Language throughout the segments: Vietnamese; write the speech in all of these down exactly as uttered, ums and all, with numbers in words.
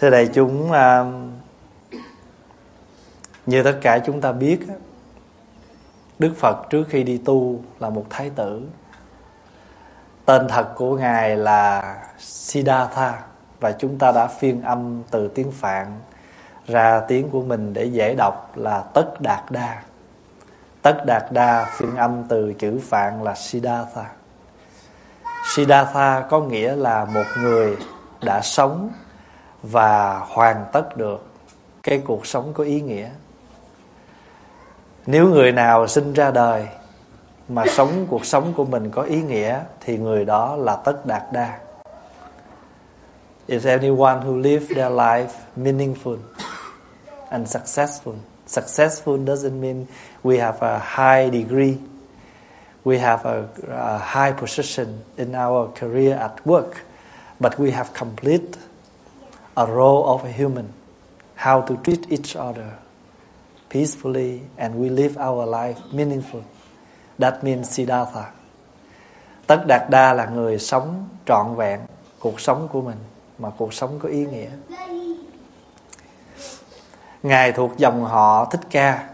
Thưa đại chúng, như tất cả chúng ta biết, Đức Phật trước khi đi tu là một thái tử. Tên thật của Ngài là Siddhartha, và chúng ta đã phiên âm từ tiếng Phạn ra tiếng của mình để dễ đọc là Tất Đạt Đa. Tất Đạt Đa phiên âm từ chữ Phạn là Siddhartha. Siddhartha có nghĩa là một người đã sống và hoàn tất được cái cuộc sống có ý nghĩa. Nếu người nào sinh ra đời mà sống cuộc sống của mình có ý nghĩa thì người đó là Tất Đạt Đa. Is anyone who live their life meaningful and successful? Successful doesn't mean we have a high degree. We have a, a high position in our career at work, but we have complete a role of a human. How to treat each other peacefully, and we live our life meaningful. That means Siddhartha. Tất Đạt Đa là người sống trọn vẹn cuộc sống của mình, mà cuộc sống có ý nghĩa. Ngài thuộc dòng họ Thích Ca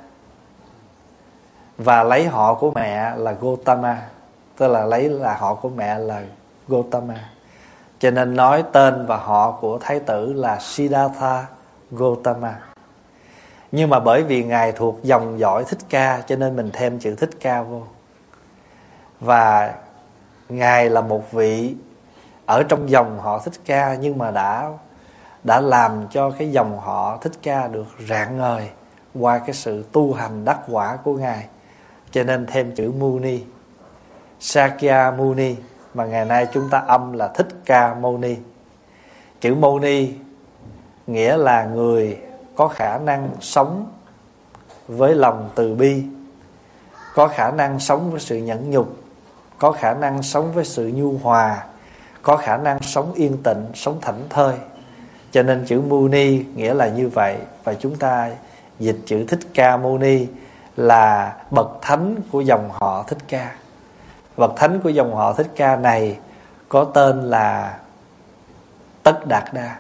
và lấy họ của mẹ là Gotama, tức là lấy là họ của mẹ là Gotama. Cho nên nói tên và họ của thái tử là Siddhartha Gotama. Nhưng mà bởi vì Ngài thuộc dòng dõi Thích Ca cho nên mình thêm chữ Thích Ca vô. Và Ngài là một vị ở trong dòng họ Thích Ca, nhưng mà đã đã làm cho cái dòng họ Thích Ca được rạng ngời qua cái sự tu hành đắc quả của Ngài, cho nên thêm chữ Muni, Sakya Muni, mà ngày nay chúng ta âm là Thích Ca Mâu Ni. Chữ Mâu Ni nghĩa là người có khả năng sống với lòng từ bi, có khả năng sống với sự nhẫn nhục, có khả năng sống với sự nhu hòa, có khả năng sống yên tịnh, sống thảnh thơi. Cho nên chữ Muni nghĩa là như vậy. Và chúng ta dịch chữ Thích Ca Mâu Ni là bậc thánh của dòng họ Thích Ca. Bậc thánh của dòng họ Thích Ca này có tên là Tất Đạt Đa.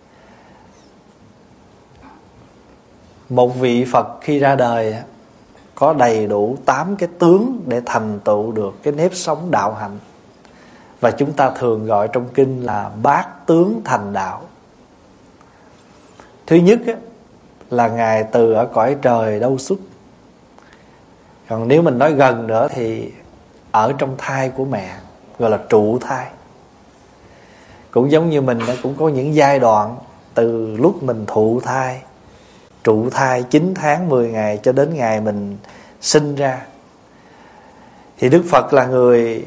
Một vị Phật khi ra đời có đầy đủ tám cái tướng để thành tựu được cái nếp sống đạo hạnh, và chúng ta thường gọi trong kinh là bát tướng thành đạo. Thứ nhất là Ngài từ ở cõi trời đâu xuất. Còn nếu mình nói gần nữa thì ở trong thai của mẹ, gọi là trụ thai. Cũng giống như mình cũng có những giai đoạn từ lúc mình thụ thai, trụ thai chín tháng mười ngày cho đến ngày mình sinh ra. Thì Đức Phật là người,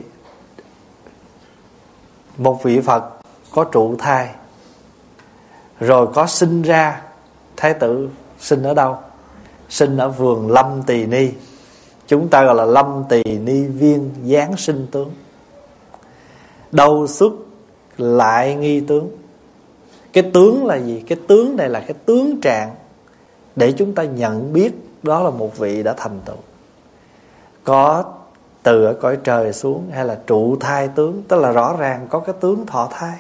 một vị Phật có trụ thai, rồi có sinh ra. Thái tử sinh ở đâu? Sinh ở vườn Lâm Tỳ Ni. Chúng ta gọi là Lâm Tỳ Ni viên giáng sinh tướng. Đâu xuất lại nghi tướng. Cái tướng là gì? Cái tướng này là cái tướng trạng để chúng ta nhận biết đó là một vị đã thành tựu. Có từ ở cõi trời xuống, hay là trụ thai tướng, tức là rõ ràng có cái tướng thọ thai.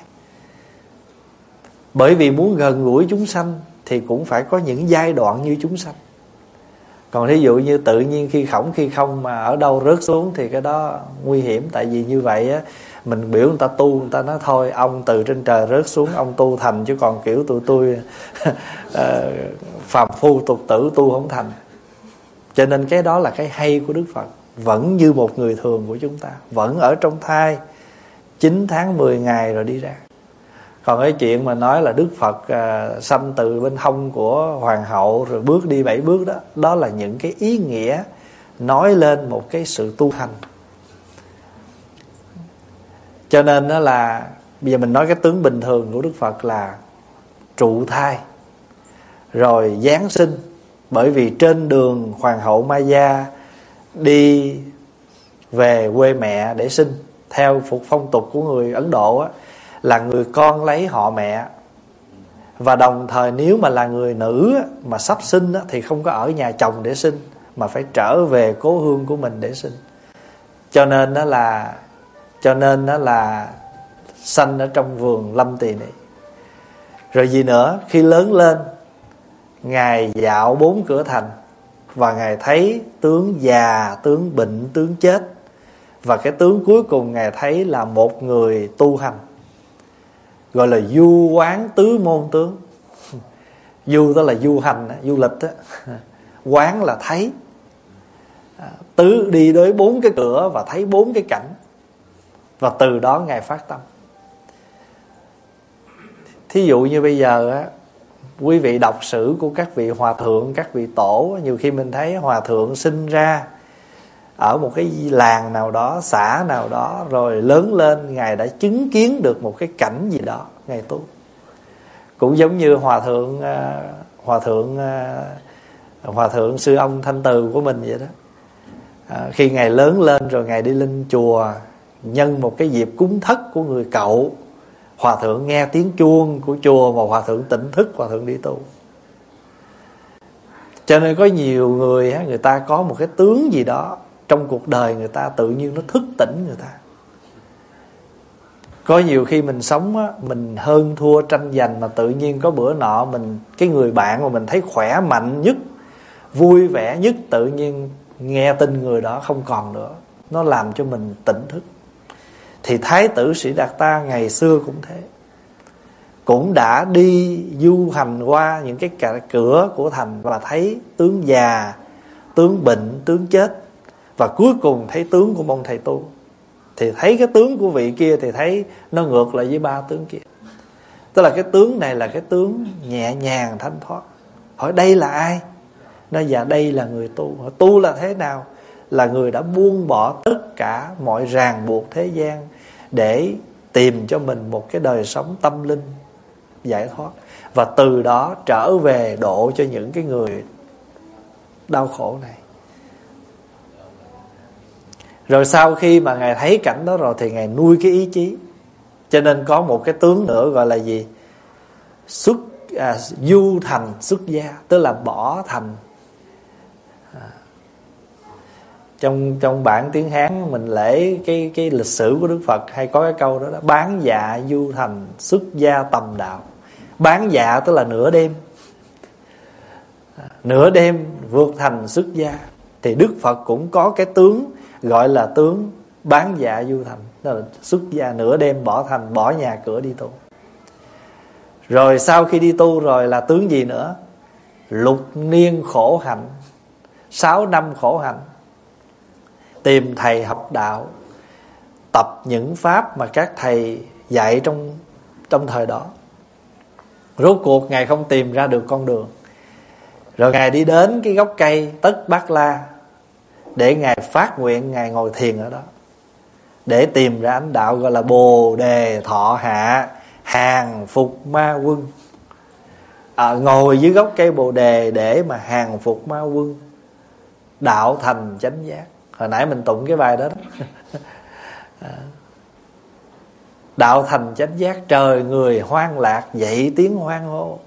Bởi vì muốn gần gũi chúng sanh thì cũng phải có những giai đoạn như chúng sanh. Còn thí dụ như tự nhiên khi khổng khi không mà ở đâu rớt xuống thì cái đó nguy hiểm. Tại vì như vậy á, mình biểu người ta tu, người ta nói thôi ông từ trên trời rớt xuống ông tu thành, chứ còn kiểu tụi tôi phàm phu tục tử tu không thành. Cho nên cái đó là cái hay của Đức Phật. Vẫn như một người thường của chúng ta, vẫn ở trong thai chín tháng mười ngày rồi đi ra. Còn cái chuyện mà nói là Đức Phật à, sanh từ bên hông của hoàng hậu rồi bước đi bảy bước đó, đó là những cái ý nghĩa nói lên một cái sự tu hành. Cho nên đó là bây giờ mình nói cái tướng bình thường của Đức Phật là trụ thai rồi giáng sinh. Bởi vì trên đường hoàng hậu Maya đi về quê mẹ để sinh, theo phục phong tục của người Ấn Độ á, là người con lấy họ mẹ. Và đồng thời nếu mà là người nữ á, mà sắp sinh á, thì không có ở nhà chồng để sinh, mà phải trở về cố hương của mình để sinh. Cho nên đó là Cho nên đó là sanh ở trong vườn Lâm Tỳ Ni. Rồi gì nữa, khi lớn lên Ngài dạo bốn cửa thành và Ngài thấy tướng già, tướng bệnh, tướng chết. Và cái tướng cuối cùng Ngài thấy là một người tu hành, gọi là du quán tứ môn tướng. Du đó là du hành, du lịch đó. Quán là thấy. Tứ đi tới bốn cái cửa và thấy bốn cái cảnh. Và từ đó Ngài phát tâm. Thí dụ như bây giờ á, quý vị đọc sử của các vị hòa thượng, các vị tổ, nhiều khi mình thấy hòa thượng sinh ra ở một cái làng nào đó, xã nào đó, rồi lớn lên Ngài đã chứng kiến được một cái cảnh gì đó, Ngài tu. Cũng giống như hòa thượng hòa thượng hòa thượng sư ông Thanh Từ của mình vậy đó. À, khi Ngài lớn lên rồi Ngài đi lên chùa, nhân một cái dịp cúng thất của người cậu, hòa thượng nghe tiếng chuông của chùa mà hòa thượng tỉnh thức, hòa thượng đi tu. Cho nên có nhiều người người ta có một cái tướng gì đó trong cuộc đời người ta tự nhiên nó thức tỉnh người ta. Có nhiều khi mình sống á, mình hơn thua tranh giành mà tự nhiên có bữa nọ mình, cái người bạn mà mình thấy khỏe mạnh nhất, vui vẻ nhất, tự nhiên nghe tin người đó không còn nữa, nó làm cho mình tỉnh thức. Thì Thái tử Sĩ Đạt Ta ngày xưa cũng thế, cũng đã đi du hành qua những cái cửa của thành và thấy tướng già, tướng bệnh, tướng chết, và cuối cùng thấy tướng của môn thầy tu. Thì thấy cái tướng của vị kia thì thấy nó ngược lại với ba tướng kia. Tức là cái tướng này là cái tướng nhẹ nhàng thanh thoát. Hỏi đây là ai? Nói dạ đây là người tu. Hỏi tu là thế nào? Là người đã buông bỏ tất cả mọi ràng buộc thế gian để tìm cho mình một cái đời sống tâm linh giải thoát, và từ đó trở về độ cho những cái người đau khổ này. Rồi sau khi mà Ngài thấy cảnh đó rồi thì Ngài nuôi cái ý chí. Cho nên có một cái tướng nữa gọi là gì? Xuất à, du thành xuất gia, tức là bỏ thành. à, Trong trong bản tiếng Hán mình lễ cái cái lịch sử của Đức Phật hay có cái câu đó, đó bán dạ du thành xuất gia tầm đạo. Bán dạ tức là nửa đêm, à, nửa đêm vượt thành xuất gia. Thì Đức Phật cũng có cái tướng gọi là tướng bán dạ du thành, đó là xuất gia nửa đêm bỏ thành, bỏ nhà cửa đi tu. Rồi sau khi đi tu rồi là tướng gì nữa? Lục niên khổ hạnh, sáu năm khổ hạnh, tìm thầy học đạo, tập những pháp mà các thầy dạy trong trong thời đó. Rốt cuộc Ngài không tìm ra được con đường. Rồi Ngài đi đến cái gốc cây Tất Bát La để Ngài phát nguyện, Ngài ngồi thiền ở đó để tìm ra ánh đạo, gọi là Bồ Đề Thọ Hạ hàng phục ma quân. À, ngồi dưới gốc cây Bồ Đề để mà hàng phục ma quân, đạo thành chánh giác. Hồi nãy mình tụng cái bài đó, đó. À, đạo thành chánh giác, trời người hoan lạc, dậy tiếng hoan hô.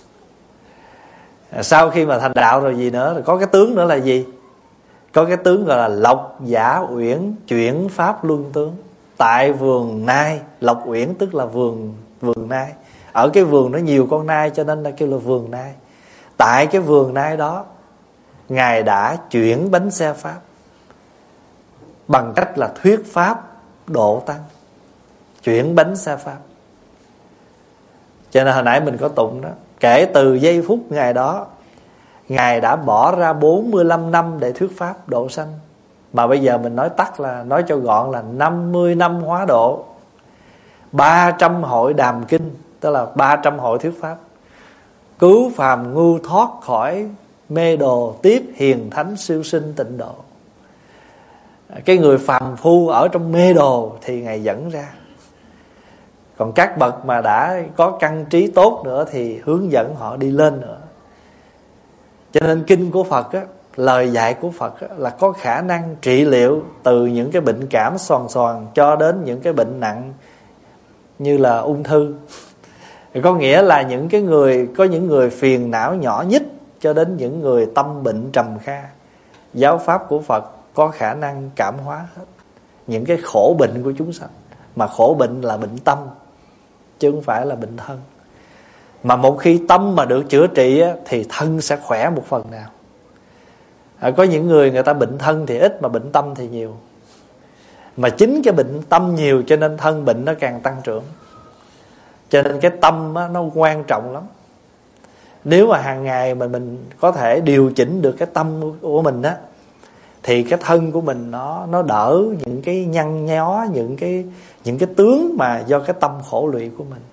À, sau khi mà thành đạo rồi gì nữa? Rồi có cái tướng nữa là gì? Có cái tướng gọi là Lộc Giả Uyển chuyển pháp luân tướng. Tại vườn nai, Lộc Uyển tức là vườn vườn nai. Ở cái vườn nó nhiều con nai cho nên là kêu là vườn nai. Tại cái vườn nai đó Ngài đã chuyển bánh xe pháp bằng cách là thuyết pháp độ tăng, chuyển bánh xe pháp. Cho nên hồi nãy mình có tụng đó, kể từ giây phút Ngài đó, Ngài đã bỏ ra bốn mươi lăm năm để thuyết pháp độ sanh. Mà bây giờ mình nói tắt là, nói cho gọn là năm mươi năm hóa độ, ba trăm hội đàm kinh, tức là ba trăm hội thuyết pháp, cứu phàm ngu thoát khỏi mê đồ, tiếp hiền thánh siêu sinh tịnh độ. Cái người phàm phu ở trong mê đồ thì Ngài dẫn ra. Còn các bậc mà đã có căn trí tốt nữa thì hướng dẫn họ đi lên nữa. Cho nên kinh của Phật á, lời dạy của Phật á, là có khả năng trị liệu từ những cái bệnh cảm xoàn xoàn cho đến những cái bệnh nặng như là ung thư. Có nghĩa là những cái người, có những người phiền não nhỏ nhất cho đến những người tâm bệnh trầm kha, giáo pháp của Phật có khả năng cảm hóa hết những cái khổ bệnh của chúng sanh. Mà khổ bệnh là bệnh tâm chứ không phải là bệnh thân. Mà một khi tâm mà được chữa trị á, thì thân sẽ khỏe một phần nào. à, Có những người người ta bệnh thân thì ít, mà bệnh tâm thì nhiều. Mà chính cái bệnh tâm nhiều cho nên thân bệnh nó càng tăng trưởng. Cho nên cái tâm á, nó quan trọng lắm. Nếu mà hàng ngày mà mình có thể điều chỉnh được cái tâm của mình á, thì cái thân của mình nó nó đỡ những cái nhăn nhó, những cái những cái tướng mà do cái tâm khổ lụy của mình.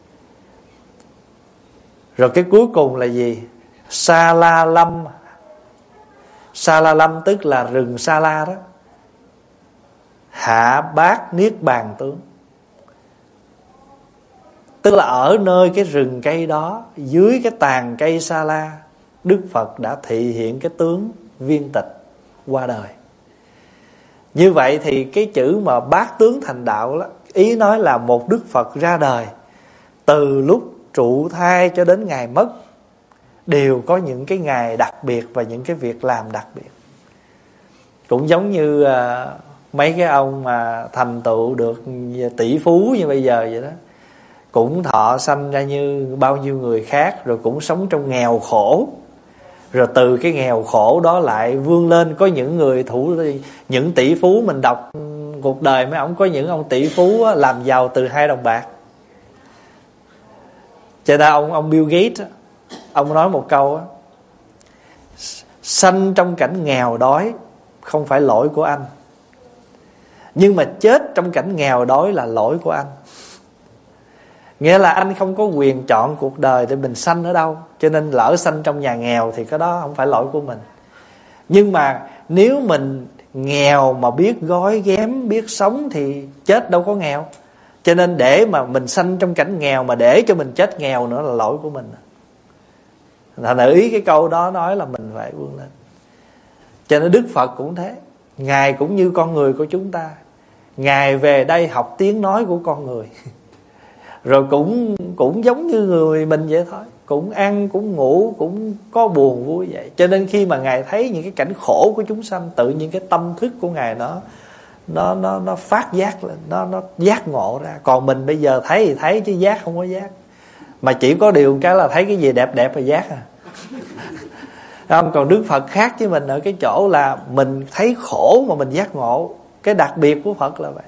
Rồi cái cuối cùng là gì? Sa la lâm. Sa la lâm tức là rừng sa la đó. Hạ bát niết bàn tướng. Tức là ở nơi cái rừng cây đó, dưới cái tàn cây sa la, Đức Phật đã thị hiện cái tướng viên tịch qua đời. Như vậy thì cái chữ mà bát tướng thành đạo đó, ý nói là một Đức Phật ra đời, từ lúc trụ thai cho đến ngày mất, đều có những cái ngày đặc biệt và những cái việc làm đặc biệt. Cũng giống như uh, mấy cái ông mà thành tựu được tỷ phú như bây giờ vậy đó, cũng thọ sanh ra như bao nhiêu người khác, rồi cũng sống trong nghèo khổ, rồi từ cái nghèo khổ đó lại vươn lên. Có những người thủ, những tỷ phú mình đọc cuộc đời mấy ông, có những ông tỷ phú làm giàu từ hai đồng bạc. Cho nên ông ông Bill Gates, ông nói một câu: sanh trong cảnh nghèo đói không phải lỗi của anh, nhưng mà chết trong cảnh nghèo đói là lỗi của anh. Nghĩa là anh không có quyền chọn cuộc đời để mình sanh ở đâu, cho nên lỡ sanh trong nhà nghèo thì cái đó không phải lỗi của mình. Nhưng mà nếu mình nghèo mà biết gói ghém, biết sống thì chết đâu có nghèo. Cho nên để mà mình sanh trong cảnh nghèo mà để cho mình chết nghèo nữa là lỗi của mình. Thành ra ý cái câu đó nói là mình phải vươn lên. Cho nên Đức Phật cũng thế, Ngài cũng như con người của chúng ta. Ngài về đây học tiếng nói của con người, rồi cũng cũng giống như người mình vậy thôi, cũng ăn, cũng ngủ, cũng có buồn vui vậy. Cho nên khi mà Ngài thấy những cái cảnh khổ của chúng sanh, tự nhiên cái tâm thức của Ngài nó nó nó nó phát giác lên, nó nó giác ngộ ra. Còn mình bây giờ thấy thì thấy chứ giác không có giác. Mà chỉ có điều cái là thấy cái gì đẹp đẹp là giác à. Không, còn Đức Phật khác với mình ở cái chỗ là mình thấy khổ mà mình giác ngộ. Cái đặc biệt của Phật là vậy.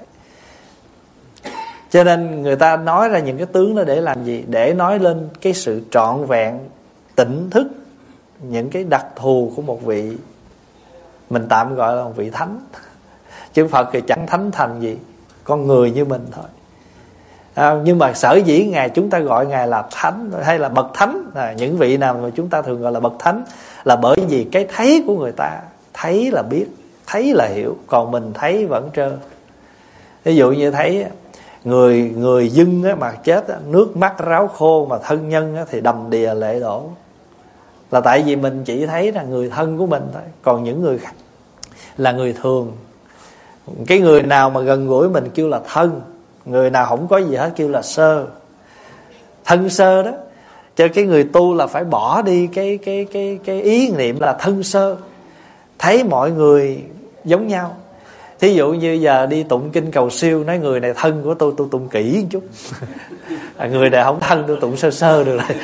Cho nên người ta nói ra những cái tướng đó để làm gì? Để nói lên cái sự trọn vẹn, tỉnh thức, những cái đặc thù của một vị, mình tạm gọi là một vị thánh. Chứ Phật thì chẳng thánh thành gì, con người như mình thôi. À, nhưng mà sở dĩ Ngài, chúng ta gọi Ngài là thánh hay là bậc thánh, à, những vị nào mà chúng ta thường gọi là bậc thánh, là bởi vì cái thấy của người ta, thấy là biết, thấy là hiểu, còn mình thấy vẫn trơ. Ví dụ như thấy người người dưng á, mà chết á, nước mắt ráo khô, mà thân nhân á, thì đầm đìa lệ đổ, là tại vì mình chỉ thấy là người thân của mình thôi, còn những người khác là người thường. Cái người nào mà gần gũi mình kêu là thân, người nào không có gì hết kêu là sơ. Thân sơ đó, cho cái người tu là phải bỏ đi cái cái cái cái ý niệm là thân sơ, thấy mọi người giống nhau. Thí dụ như giờ đi tụng kinh cầu siêu, nói người này thân của tôi, tôi tụng kỹ một chút. À, người này không thân, tôi tụng sơ sơ được rồi.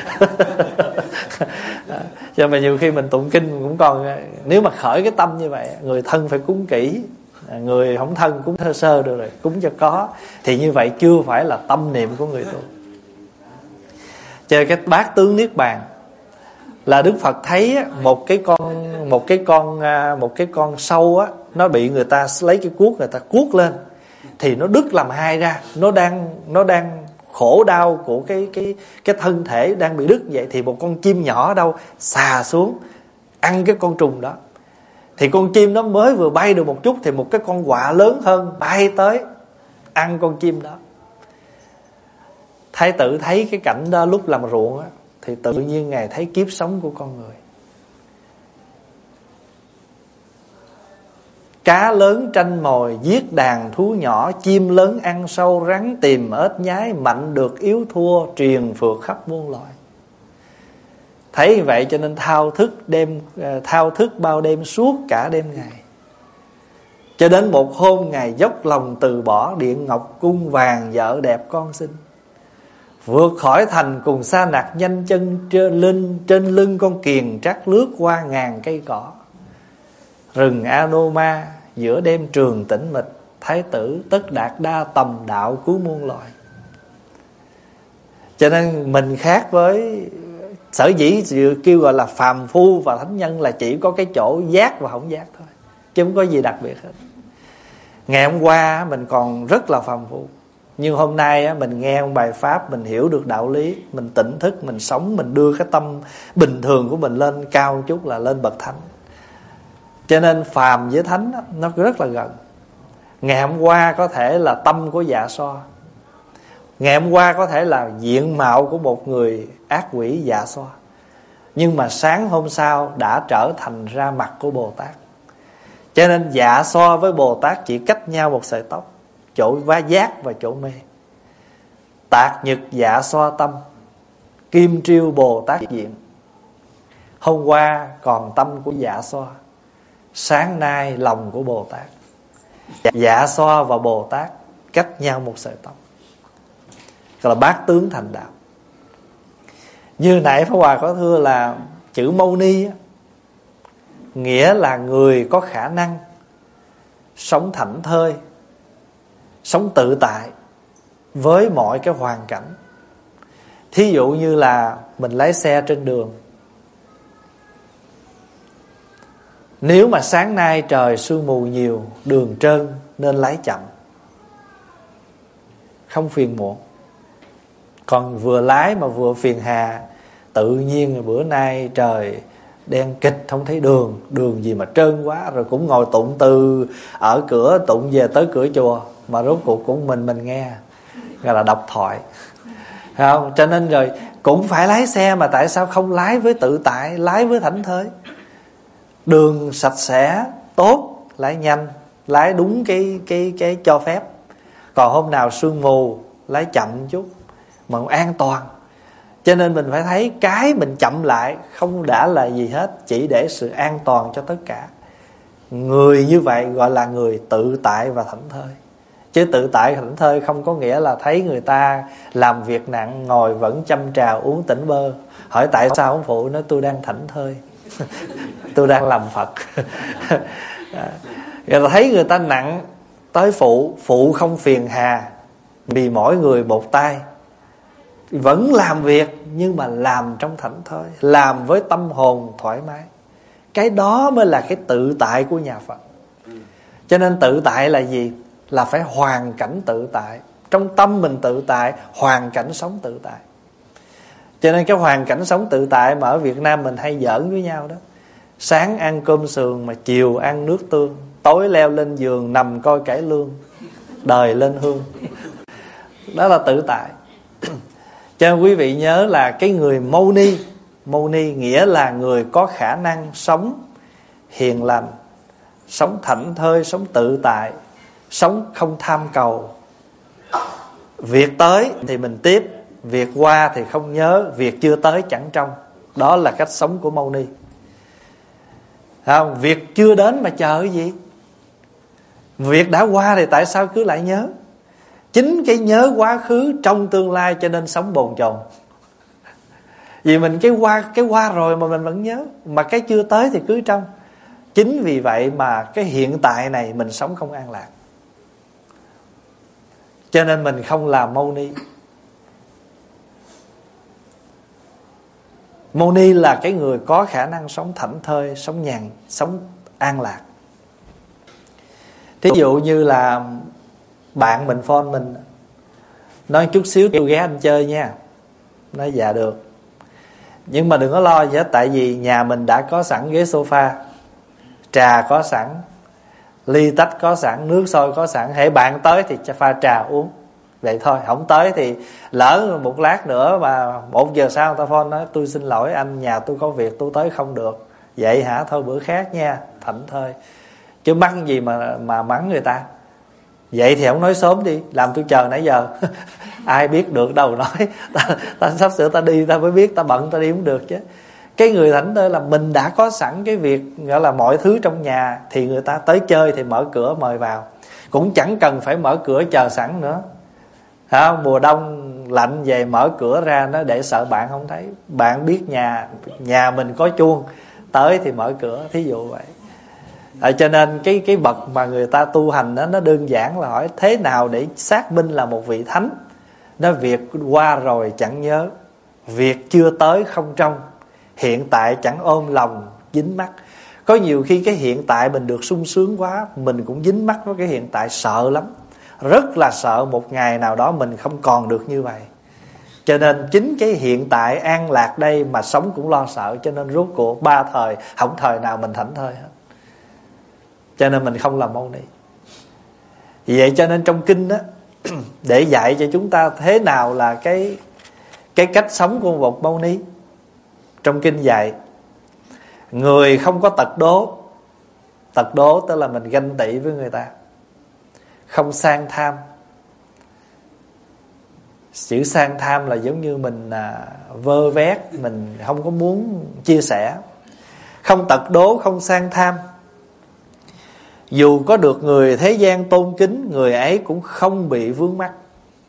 Cho mà nhiều khi mình tụng kinh cũng còn, nếu mà khởi cái tâm như vậy, người thân phải cúng kỹ, người không thân cúng sơ sơ được rồi, cúng cho có. Thì như vậy chưa phải là tâm niệm của người tu. Chơi cái bát tướng niết bàn là Đức Phật thấy một cái con một cái con một cái con sâu á, nó bị người ta lấy cái cuốc, người ta cuốc lên thì nó đứt làm hai ra, nó đang nó đang khổ đau của cái cái cái thân thể đang bị đứt vậy, thì một con chim nhỏ ở đâu xà xuống ăn cái con trùng đó. Thì con chim nó mới vừa bay được một chút thì một cái con quạ lớn hơn bay tới ăn con chim đó. Thái tử thấy cái cảnh đó lúc làm ruộng á, thì tự nhiên Ngài thấy kiếp sống của con người. Cá lớn tranh mồi, giết đàn thú nhỏ, chim lớn ăn sâu, rắn tìm ếch nhái, mạnh được yếu thua, truyền phược khắp muôn loài. Thấy vậy cho nên thao thức đêm thao thức bao đêm suốt cả đêm ngày. Cho đến một hôm Ngài dốc lòng từ bỏ, điện ngọc cung vàng, vợ đẹp con xinh. Vượt khỏi thành cùng sa nạc, nhanh chân trên lưng, trên lưng con kiền trắc lướt qua ngàn cây cỏ. Rừng Anoma giữa đêm trường tĩnh mịch, thái tử tất đạt đa tầm đạo cứu muôn loài. Cho nên mình khác với, sở dĩ kêu gọi là phàm phu và thánh nhân là chỉ có cái chỗ giác và không giác thôi, chứ không có gì đặc biệt hết. Ngày hôm qua mình còn rất là phàm phu, nhưng hôm nay mình nghe một bài pháp, mình hiểu được đạo lý, mình tỉnh thức, mình sống, mình đưa cái tâm bình thường của mình lên cao một chút là lên bậc thánh. Cho nên phàm với thánh nó rất là gần. Ngày hôm qua có thể là tâm của Dạ Xoa, ngày hôm qua có thể là diện mạo của một người ác quỷ Dạ Xoa, nhưng mà sáng hôm sau đã trở thành ra mặt của Bồ Tát. Cho nên Dạ Xoa với Bồ Tát chỉ cách nhau một sợi tóc, chỗ vá giác và chỗ mê. Tạc nhật Dạ Xoa tâm, kim triêu Bồ Tát diện. Hôm qua còn tâm của Dạ Xoa, sáng nay lòng của Bồ Tát. Dạ Xoa và Bồ Tát cách nhau một sợi tóc, gọi là bát tướng thành đạo. Như nãy Pháp Hòa có thưa là chữ Mâu Ni nghĩa là người có khả năng sống thảnh thơi, sống tự tại với mọi cái hoàn cảnh. Thí dụ như là mình lái xe trên đường, nếu mà sáng nay trời sương mù nhiều, đường trơn nên lái chậm, không phiền muộn. Còn vừa lái mà vừa phiền hà, tự nhiên bữa nay trời đen kịch không thấy đường, đường gì mà trơn quá, rồi cũng ngồi tụng từ ở cửa tụng về tới cửa chùa, mà rốt cuộc cũng mình mình nghe, gọi là độc thoại, phải không? Cho nên rồi cũng phải lái xe, mà tại sao không lái với tự tại, lái với thảnh thơi? Đường sạch sẽ tốt lái nhanh, lái đúng cái cái cái cho phép. Còn hôm nào sương mù lái chậm chút mà an toàn. Cho nên mình phải thấy cái mình chậm lại không đã là gì hết, chỉ để sự an toàn cho tất cả. Người như vậy gọi là người tự tại và thảnh thơi. Chứ tự tại thảnh thơi không có nghĩa là thấy người ta làm việc nặng ngồi vẫn chăm trà uống tỉnh bơ, hỏi tại sao ông phụ, nói tôi đang thảnh thơi tôi đang làm Phật. Rồi thấy người ta nặng tới phụ, phụ không phiền hà, vì mỗi người một tay, vẫn làm việc nhưng mà làm trong thảnh thơi, làm với tâm hồn thoải mái. Cái đó mới là cái tự tại của nhà Phật. Cho nên tự tại là gì? Là phải hoàn cảnh tự tại. Trong tâm mình tự tại, hoàn cảnh sống tự tại. Cho nên cái hoàn cảnh sống tự tại mà ở Việt Nam mình hay giỡn với nhau đó, sáng ăn cơm sườn mà chiều ăn nước tương, tối leo lên giường nằm coi cải lương, đời lên hương. Đó là tự tại. Cho nên quý vị nhớ là cái người Mâu Ni, Mâu Ni nghĩa là người có khả năng sống hiền lành, sống thảnh thơi, sống tự tại, sống không tham cầu. Việc tới thì mình tiếp, việc qua thì không nhớ, việc chưa tới chẳng trông. Đó là cách sống của Mâu Ni. Không, việc chưa đến mà chờ cái gì? Việc đã qua thì tại sao cứ lại nhớ? Chính cái nhớ quá khứ trong tương lai cho nên sống bồn chồn. Vì mình cái qua cái qua rồi mà mình vẫn nhớ, mà cái chưa tới thì cứ trong. Chính vì vậy mà cái hiện tại này mình sống không an lạc. Cho nên mình không làm Mâu Ni. Mâu Ni là cái người có khả năng sống thảnh thơi, sống nhàn, sống an lạc. Thí dụ như là bạn mình phone mình, nói chút xíu kêu ghé anh chơi nha, nói dạ được, nhưng mà đừng có lo gì hết, tại vì nhà mình đã có sẵn ghế sofa, trà có sẵn, ly tách có sẵn, nước sôi có sẵn. Hễ bạn tới thì cho pha trà uống, vậy thôi. Không tới thì lỡ một lát nữa mà một giờ sau người ta phone nói tôi xin lỗi anh, nhà tôi có việc tôi tới không được. Vậy hả, thôi bữa khác nha, thảnh thơi. Chứ mắng gì mà mà mắng người ta. Vậy thì không nói sớm đi, làm tôi chờ nãy giờ. Ai biết được đâu nói. Ta, ta sắp sửa ta đi ta mới biết, ta bận ta đi cũng được chứ. Cái người thảnh thơi là mình đã có sẵn cái việc, gọi là mọi thứ trong nhà, thì người ta tới chơi thì mở cửa mời vào, cũng chẳng cần phải mở cửa chờ sẵn nữa. À, mùa đông lạnh về mở cửa ra nó để sợ bạn không thấy. Bạn biết nhà nhà mình có chuông, tới thì mở cửa, thí dụ vậy. À, cho nên cái cái bậc mà người ta tu hành đó, nó đơn giản là hỏi thế nào để xác minh là một vị thánh. Nó việc qua rồi chẳng nhớ, việc chưa tới không trông, hiện tại chẳng ôm lòng dính mắc. Có nhiều khi cái hiện tại mình được sung sướng quá, mình cũng dính mắc với cái hiện tại, sợ lắm. Rất là sợ một ngày nào đó mình không còn được như vậy. Cho nên chính cái hiện tại an lạc đây mà sống cũng lo sợ. Cho nên rốt cuộc ba thời, không thời nào mình thảnh thơi hết. Cho nên mình không làm mâu ni. Vì vậy cho nên trong kinh đó, để dạy cho chúng ta thế nào là cái cái cách sống của một mâu ni. Trong kinh dạy người không có tật đố. Tật đố tức là mình ganh tị với người ta, không sang tham. Chữ sang tham là giống như mình à, vơ vét, mình không có muốn chia sẻ. Không tật đố, không sang tham. Dù có được người thế gian tôn kính, người ấy cũng không bị vướng mắc.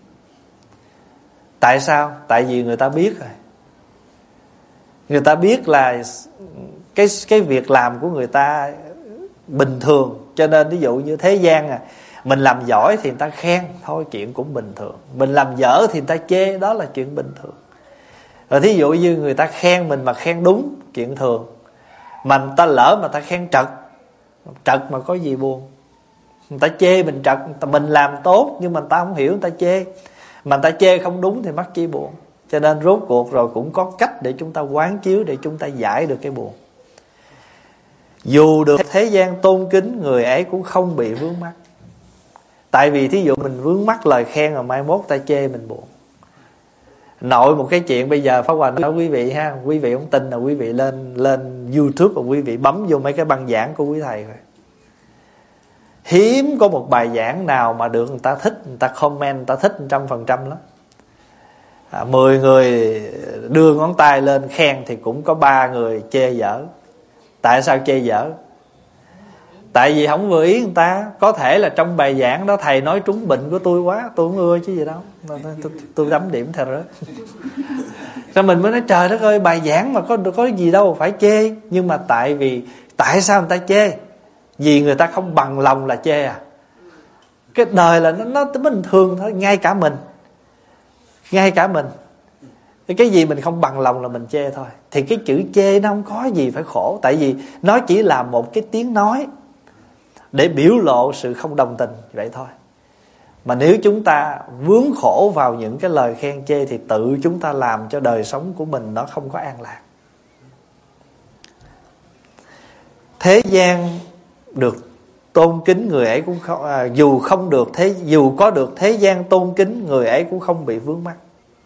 Tại sao? Tại vì người ta biết rồi. Người ta biết là cái, cái việc làm của người ta bình thường. Cho nên ví dụ như thế gian à, mình làm giỏi thì người ta khen, thôi chuyện cũng bình thường. Mình làm dở thì người ta chê, đó là chuyện bình thường. Rồi thí dụ như người ta khen mình mà khen đúng, chuyện thường. Mà người ta lỡ mà ta khen trật, trật mà có gì buồn. Người ta chê mình trật, mình làm tốt nhưng mà người ta không hiểu, người ta chê. Mà người ta chê không đúng thì mắc chi buồn. Cho nên rốt cuộc rồi cũng có cách để chúng ta quán chiếu, để chúng ta giải được cái buồn. Dù được thế gian tôn kính, người ấy cũng không bị vướng mắc. Tại vì thí dụ mình vướng mắc lời khen rồi mai mốt ta chê mình buồn. Nội một cái chuyện bây giờ Pháp Hòa nói quý vị ha, quý vị không tin là quý vị lên lên YouTube và quý vị bấm vô mấy cái băng giảng của quý thầy rồi. Hiếm có một bài giảng nào mà được người ta thích, người ta comment, người ta thích một trăm phần trăm lắm. À, mười người đưa ngón tay lên khen thì cũng có ba người chê dở. Tại sao chê dở? Tại vì không vừa ý người ta. Có thể là trong bài giảng đó thầy nói trúng bệnh của tôi quá, tôi không ưa chứ gì đâu, tôi, tôi, tôi đấm điểm thầy rớt. Rồi mình mới nói trời đất ơi, bài giảng mà có có gì đâu phải chê. Nhưng mà tại vì tại sao người ta chê? Vì người ta không bằng lòng là chê à. Cái đời là nó, nó bình thường thôi. Ngay cả mình Ngay cả mình cái gì mình không bằng lòng là mình chê thôi. Thì cái chữ chê nó không có gì phải khổ. Tại vì nó chỉ là một cái tiếng nói để biểu lộ sự không đồng tình, vậy thôi. Mà nếu chúng ta vướng khổ vào những cái lời khen chê thì tự chúng ta làm cho đời sống của mình nó không có an lạc. Thế gian được tôn kính, người ấy cũng không, à, dù không được thế dù có được thế gian tôn kính, người ấy cũng không bị vướng mắc.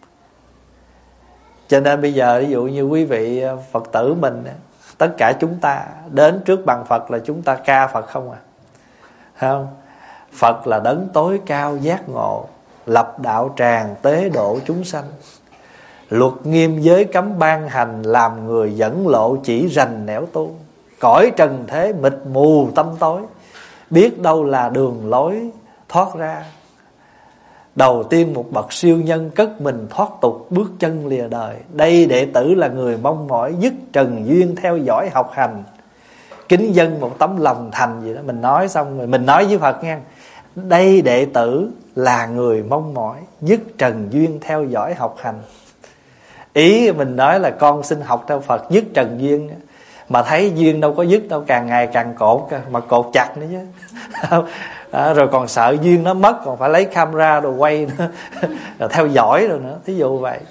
Cho nên bây giờ ví dụ như quý vị Phật tử mình, tất cả chúng ta đến trước bàn Phật là chúng ta ca Phật không à? Không? Phật là đấng tối cao giác ngộ, lập đạo tràng tế độ chúng sanh, luật nghiêm giới cấm ban hành, làm người dẫn lộ chỉ rành nẻo tu. Cõi trần thế mịt mù tâm tối, biết đâu là đường lối thoát ra. Đầu tiên một bậc siêu nhân cất mình thoát tục, bước chân lìa đời. Đây đệ tử là người mong mỏi, dứt trần duyên theo dõi học hành, kính dân một tấm lòng thành gì đó. Mình nói xong rồi mình nói với Phật nha, đây đệ tử là người mong mỏi, dứt trần duyên theo dõi học hành. Ý mình nói là con xin học theo Phật, dứt trần duyên. Mà thấy duyên đâu có dứt đâu, càng ngày càng cột, mà cột chặt nữa chứ. À, rồi còn sợ duyên nó mất, còn phải lấy camera rồi quay nữa, rồi theo dõi rồi nữa, thí dụ vậy.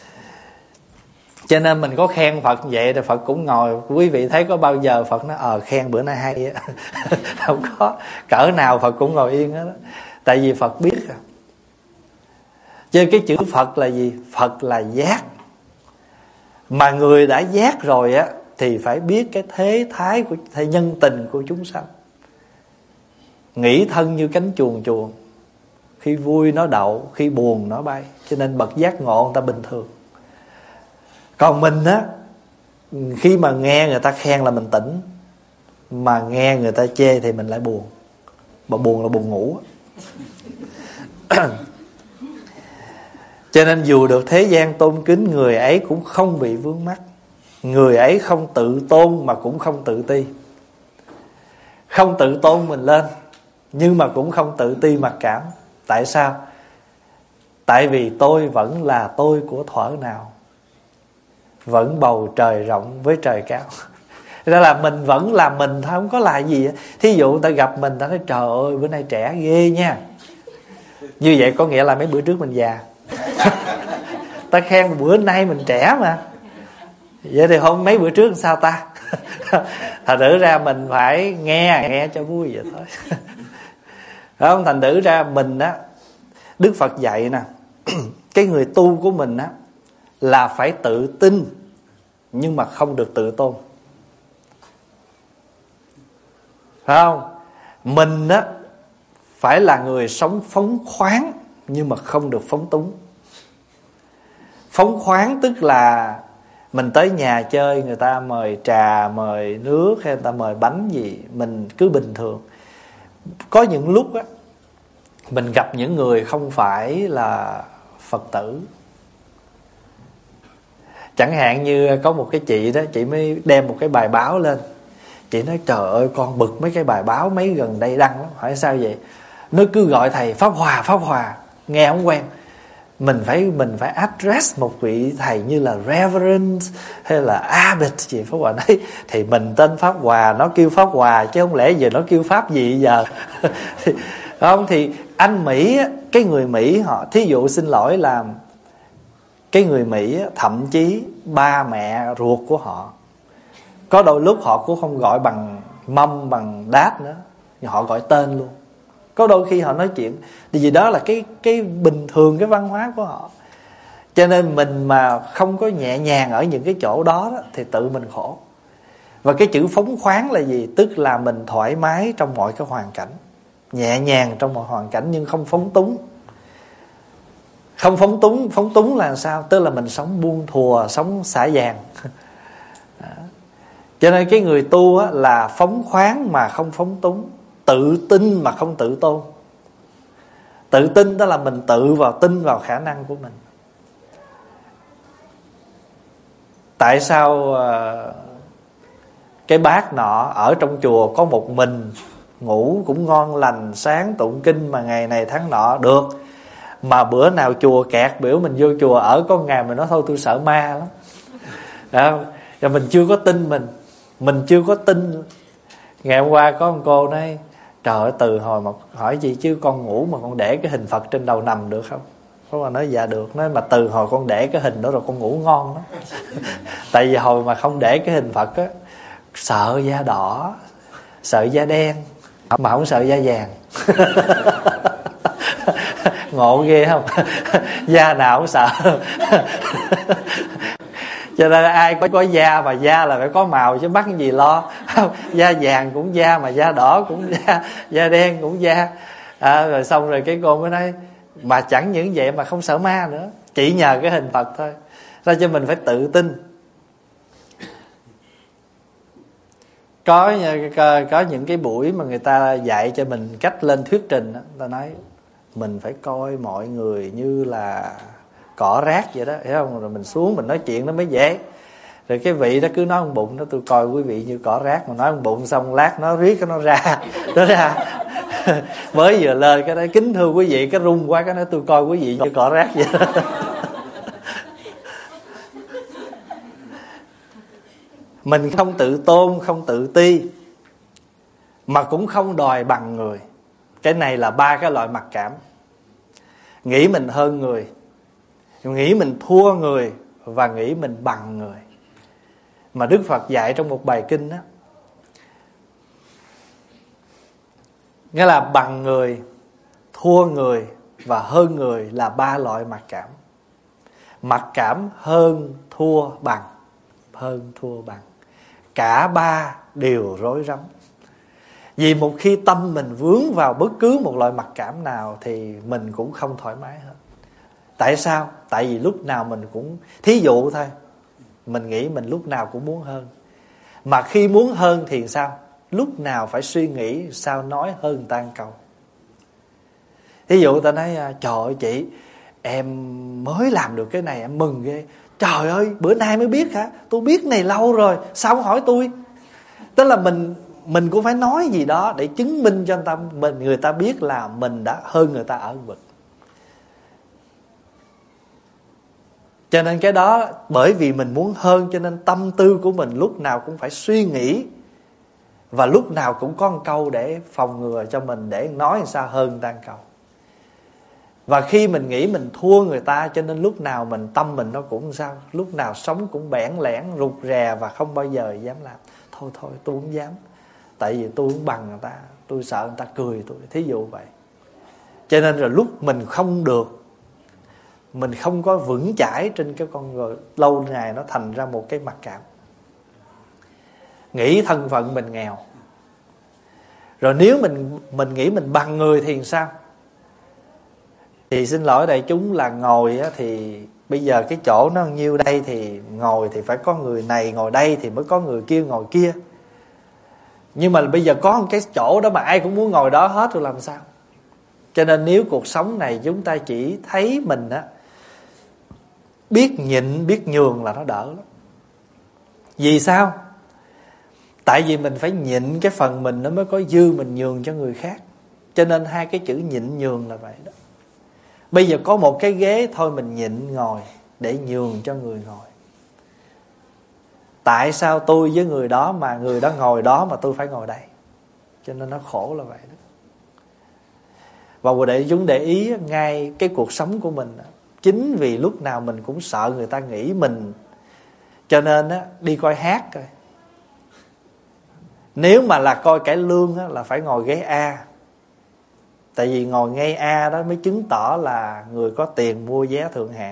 Cho nên mình có khen Phật vậy thì Phật cũng ngồi. Quý vị thấy có bao giờ Phật nói ờ khen bữa nay hay á. Không có, cỡ nào Phật cũng ngồi yên hết đó. Tại vì Phật biết à. Chứ cái chữ Phật là gì? Phật là giác. Mà người đã giác rồi á thì phải biết cái thế thái của thế nhân tình của chúng sanh. Nghĩ thân như cánh chuồn chuồn, khi vui nó đậu, khi buồn nó bay. Cho nên bậc giác ngộ người ta bình thường. Còn mình á, khi mà nghe người ta khen là mình tỉnh, mà nghe người ta chê thì mình lại buồn. Mà buồn là buồn ngủ. Cho nên dù được thế gian tôn kính, người ấy cũng không bị vướng mắc. Người ấy không tự tôn mà cũng không tự ti. Không tự tôn mình lên, nhưng mà cũng không tự ti mặc cảm. Tại sao? Tại vì tôi vẫn là tôi của thuở nào, vẫn bầu trời rộng với trời cao. Đó là mình vẫn là mình thôi, không có là gì. Thí dụ người ta gặp mình, ta nói trời ơi bữa nay trẻ ghê nha. Như vậy có nghĩa là mấy bữa trước mình già. Ta khen bữa nay mình trẻ mà. Vậy thì hôm mấy bữa trước sao ta? Thành thử ra mình phải nghe nghe cho vui vậy thôi. Không, thành thử ra mình á, Đức Phật dạy nè, cái người tu của mình á là phải tự tin nhưng mà không được tự tôn. Phải không? Mình á phải là người sống phóng khoáng nhưng mà không được phóng túng. Phóng khoáng tức là mình tới nhà chơi, người ta mời trà, mời nước hay người ta mời bánh gì, mình cứ bình thường. Có những lúc á mình gặp những người không phải là Phật tử. Chẳng hạn như có một cái chị đó, chị mới đem một cái bài báo lên. Chị nói trời ơi con bực mấy cái bài báo mấy gần đây đăng lắm. Hỏi sao vậy? Nó cứ gọi thầy Pháp Hòa, Pháp Hòa, nghe không quen. Mình phải mình phải address một vị thầy như là Reverend hay là Abbot gì. Pháp Hòa nói thì mình tên Pháp Hòa, nó kêu Pháp Hòa chứ không lẽ giờ nó kêu Pháp gì giờ. Không, thì anh Mỹ, cái người Mỹ họ, thí dụ xin lỗi là cái người Mỹ thậm chí ba mẹ ruột của họ có đôi lúc họ cũng không gọi bằng mom, bằng dad nữa, họ gọi tên luôn. Có đôi khi họ nói chuyện thì gì đó là cái cái bình thường, cái văn hóa của họ. Cho nên mình mà không có nhẹ nhàng ở những cái chỗ đó, đó thì tự mình khổ. Và cái chữ phóng khoáng là gì? Tức là mình thoải mái trong mọi cái hoàn cảnh, nhẹ nhàng trong mọi hoàn cảnh nhưng không phóng túng. Không phóng túng, phóng túng là sao? Tức là mình sống buông thùa, sống xả dàn. Cho nên cái người tu á, là phóng khoáng mà không phóng túng, tự tin mà không tự tôn. Tự tin đó là mình tự vào tin vào khả năng của mình. Tại sao cái bác nọ ở trong chùa có một mình, ngủ cũng ngon lành, sáng tụng kinh mà ngày này tháng nọ được, mà bữa nào chùa kẹt, biểu mình vô chùa ở có ngày mình nói thôi tôi sợ ma lắm. Đó. Rồi mình chưa có tin mình, mình chưa có tin. Ngày hôm qua có một cô nói trời ơi, từ hồi mà hỏi chị chứ con ngủ mà con để cái hình Phật trên đầu nằm được không? Có mà nói dạ được. Nói mà từ hồi con để cái hình đó rồi con ngủ ngon lắm. Tại vì hồi mà không để cái hình Phật á, sợ da đỏ, sợ da đen, mà không sợ da vàng. Ngộ ghê không? Da nào cũng sợ. Cho nên ai có, có da mà da là phải có màu chứ bắt cái gì lo. Da vàng cũng da, mà da đỏ cũng da, da đen cũng da. À, rồi xong rồi cái cô mới nói mà chẳng những vậy mà không sợ ma nữa, chỉ nhờ cái hình Phật thôi. Ra cho mình phải tự tin. Có, có, có những cái buổi mà người ta dạy cho mình cách lên thuyết trình đó, người ta nói mình phải coi mọi người như là cỏ rác vậy đó, hiểu không? Rồi mình xuống mình nói chuyện nó mới dễ. Rồi cái vị đó cứ nói ông bụng đó, tôi coi quý vị như cỏ rác, mà nói ông bụng xong lát nó riết nó ra, nó ra. Mới vừa lên cái đó kính thưa quý vị, cái rung quá cái nói tôi coi quý vị như cỏ rác vậy đó. Mình không tự tôn, không tự ti, mà cũng không đòi bằng người. Cái này là ba cái loại mặc cảm. Nghĩ mình hơn người, nghĩ mình thua người, và nghĩ mình bằng người. Mà Đức Phật dạy trong một bài kinh đó, nghĩa là bằng người, thua người và hơn người là ba loại mặc cảm. Mặc cảm hơn, thua, bằng. Hơn, thua, bằng. Cả ba đều rối rắm. Vì một khi tâm mình vướng vào bất cứ một loại mặc cảm nào thì mình cũng không thoải mái hết. Tại sao? Tại vì lúc nào mình cũng, thí dụ thôi, mình nghĩ mình lúc nào cũng muốn hơn. Mà khi muốn hơn thì sao? Lúc nào phải suy nghĩ sao nói hơn người ta một câu. Thí dụ ta nói trời ơi chị, em mới làm được cái này em mừng ghê. Trời ơi, bữa nay mới biết hả? Tôi biết này lâu rồi, sao không hỏi tôi? Tức là mình mình cũng phải nói gì đó để chứng minh cho người ta, mình người ta biết là mình đã hơn người ta ở vực. Cho nên cái đó, bởi vì mình muốn hơn cho nên tâm tư của mình lúc nào cũng phải suy nghĩ, và lúc nào cũng có một câu để phòng ngừa cho mình, để nói làm sao hơn người ta một câu. Và khi mình nghĩ mình thua người ta, cho nên lúc nào mình tâm mình nó cũng sao, lúc nào sống cũng bẽn lẽn, rụt rè, và không bao giờ dám làm. Thôi thôi tôi không dám, tại vì tôi không bằng người ta, tôi sợ người ta cười tôi, thí dụ vậy. Cho nên rồi lúc mình không được, mình không có vững chãi trên cái con người, lâu ngày nó thành ra một cái mặc cảm, nghĩ thân phận mình nghèo. Rồi nếu mình mình nghĩ mình bằng người thì sao? Thì xin lỗi đại chúng là ngồi á, thì bây giờ cái chỗ nó nhiêu đây, thì ngồi thì phải có người này ngồi đây thì mới có người kia ngồi kia. Nhưng mà bây giờ có một cái chỗ đó mà ai cũng muốn ngồi đó hết rồi làm sao? Cho nên nếu cuộc sống này chúng ta chỉ thấy mình á, biết nhịn biết nhường là nó đỡ lắm. Vì sao? Tại vì mình phải nhịn cái phần mình nó mới có dư mình nhường cho người khác. Cho nên hai cái chữ nhịn nhường là vậy đó. Bây giờ có một cái ghế thôi mình nhịn ngồi để nhường cho người ngồi. Tại sao tôi với người đó mà người đó ngồi đó mà tôi phải ngồi đây? Cho nên nó khổ là vậy đó. Và để chúng để ý ngay cái cuộc sống của mình, chính vì lúc nào mình cũng sợ người ta nghĩ mình, cho nên á, đi coi hát coi, nếu mà là coi cải lương á, là phải ngồi ghế A. Tại vì ngồi ngay A đó mới chứng tỏ là người có tiền mua vé thượng hạng.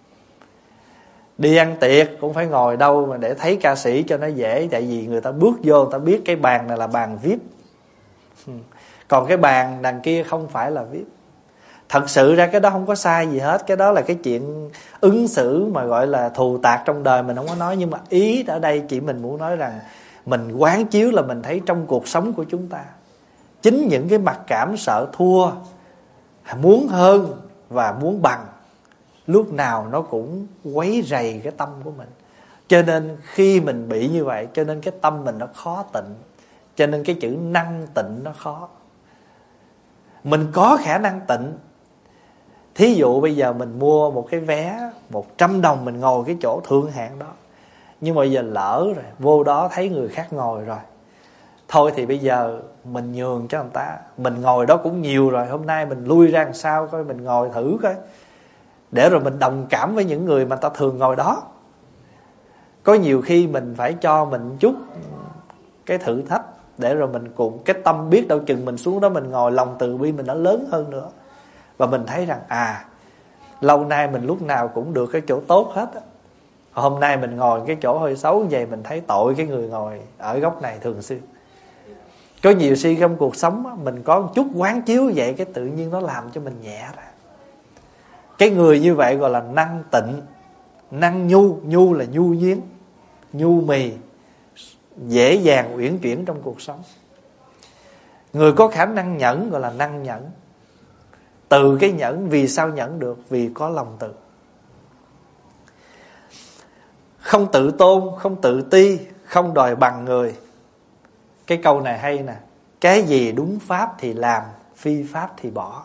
Đi ăn tiệc cũng phải ngồi đâu mà để thấy ca sĩ cho nó dễ. Tại vì người ta bước vô người ta biết cái bàn này là bàn vi ai pi, còn cái bàn đằng kia không phải là vi ai pi. Thật sự ra cái đó không có sai gì hết. Cái đó là cái chuyện ứng xử mà gọi là thù tạc trong đời mình không có nói. Nhưng mà ý ở đây chị mình muốn nói rằng mình quán chiếu là mình thấy trong cuộc sống của chúng ta, chính những cái mặc cảm sợ thua, muốn hơn và muốn bằng, lúc nào nó cũng quấy rầy cái tâm của mình. Cho nên khi mình bị như vậy, cho nên cái tâm mình nó khó tịnh. Cho nên cái chữ năng tịnh nó khó. Mình có khả năng tịnh. Thí dụ bây giờ mình mua một cái vé một trăm đồng, mình ngồi cái chỗ thượng hạng đó, nhưng mà bây giờ lỡ rồi, vô đó thấy người khác ngồi rồi, thôi thì bây giờ mình nhường cho người ta. Mình ngồi đó cũng nhiều rồi, hôm nay mình lui ra làm sao coi, mình ngồi thử coi, để rồi mình đồng cảm với những người mà ta thường ngồi đó. Có nhiều khi mình phải cho mình chút cái thử thách, để rồi mình cùng cái tâm biết đâu chừng mình xuống đó mình ngồi, lòng từ bi mình nó lớn hơn nữa. Và mình thấy rằng à, lâu nay mình lúc nào cũng được cái chỗ tốt hết á, hôm nay mình ngồi cái chỗ hơi xấu như vậy, mình thấy tội cái người ngồi ở góc này thường xuyên. Có nhiều khi trong cuộc sống á, mình có một chút quán chiếu vậy, cái tự nhiên nó làm cho mình nhẹ ra. Cái người như vậy gọi là năng tịnh. Năng nhu, nhu là nhu nhuyến, nhu mì, dễ dàng uyển chuyển trong cuộc sống. Người có khả năng nhẫn gọi là năng nhẫn. Từ cái nhẫn, vì sao nhẫn được? Vì có lòng từ. Không tự tôn, không tự ti, không đòi bằng người. Cái câu này hay nè. Cái gì đúng pháp thì làm, phi pháp thì bỏ.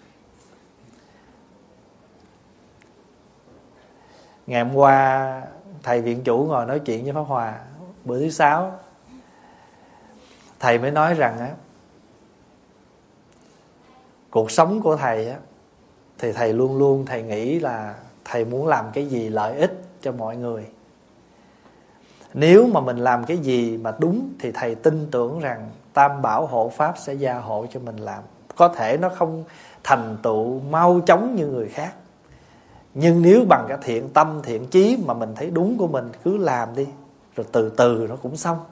Ngày hôm qua thầy viện chủ ngồi nói chuyện với Pháp Hòa, bữa thứ sáu, thầy mới nói rằng á, cuộc sống của thầy á, thì thầy luôn luôn thầy nghĩ là thầy muốn làm cái gì lợi ích cho mọi người. Nếu mà mình làm cái gì mà đúng thì thầy tin tưởng rằng Tam Bảo hộ Pháp sẽ gia hộ cho mình làm. Có thể nó không thành tựu mau chóng như người khác, nhưng nếu bằng cái thiện tâm, thiện chí mà mình thấy đúng của mình, cứ làm đi, rồi từ từ nó cũng xong.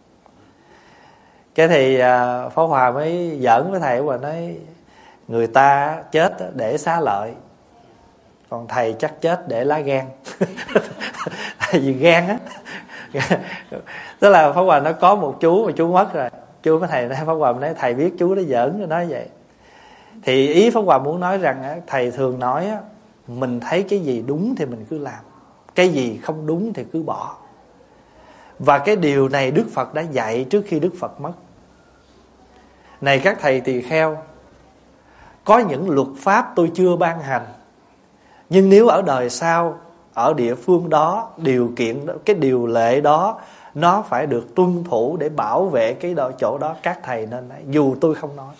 Cái thì Pháp Hòa mới giỡn với thầy và nói, người ta chết để xá lợi, còn thầy chắc chết để lá gan. Tại vì gan á, tức là Pháp Hòa nó có một chú mà chú mất rồi, chú với thầy nói, Pháp Hòa nói thầy biết chú nó giỡn, nó nói vậy. Thì ý Pháp Hòa muốn nói rằng thầy thường nói mình thấy cái gì đúng thì mình cứ làm, cái gì không đúng thì cứ bỏ. Và cái điều này Đức Phật đã dạy trước khi Đức Phật mất. Này các thầy tỳ kheo, có những luật pháp tôi chưa ban hành, nhưng nếu ở đời sau, ở địa phương đó, điều kiện đó, cái điều lệ đó nó phải được tuân thủ để bảo vệ cái chỗ đó, các thầy nên nói, dù tôi không nói.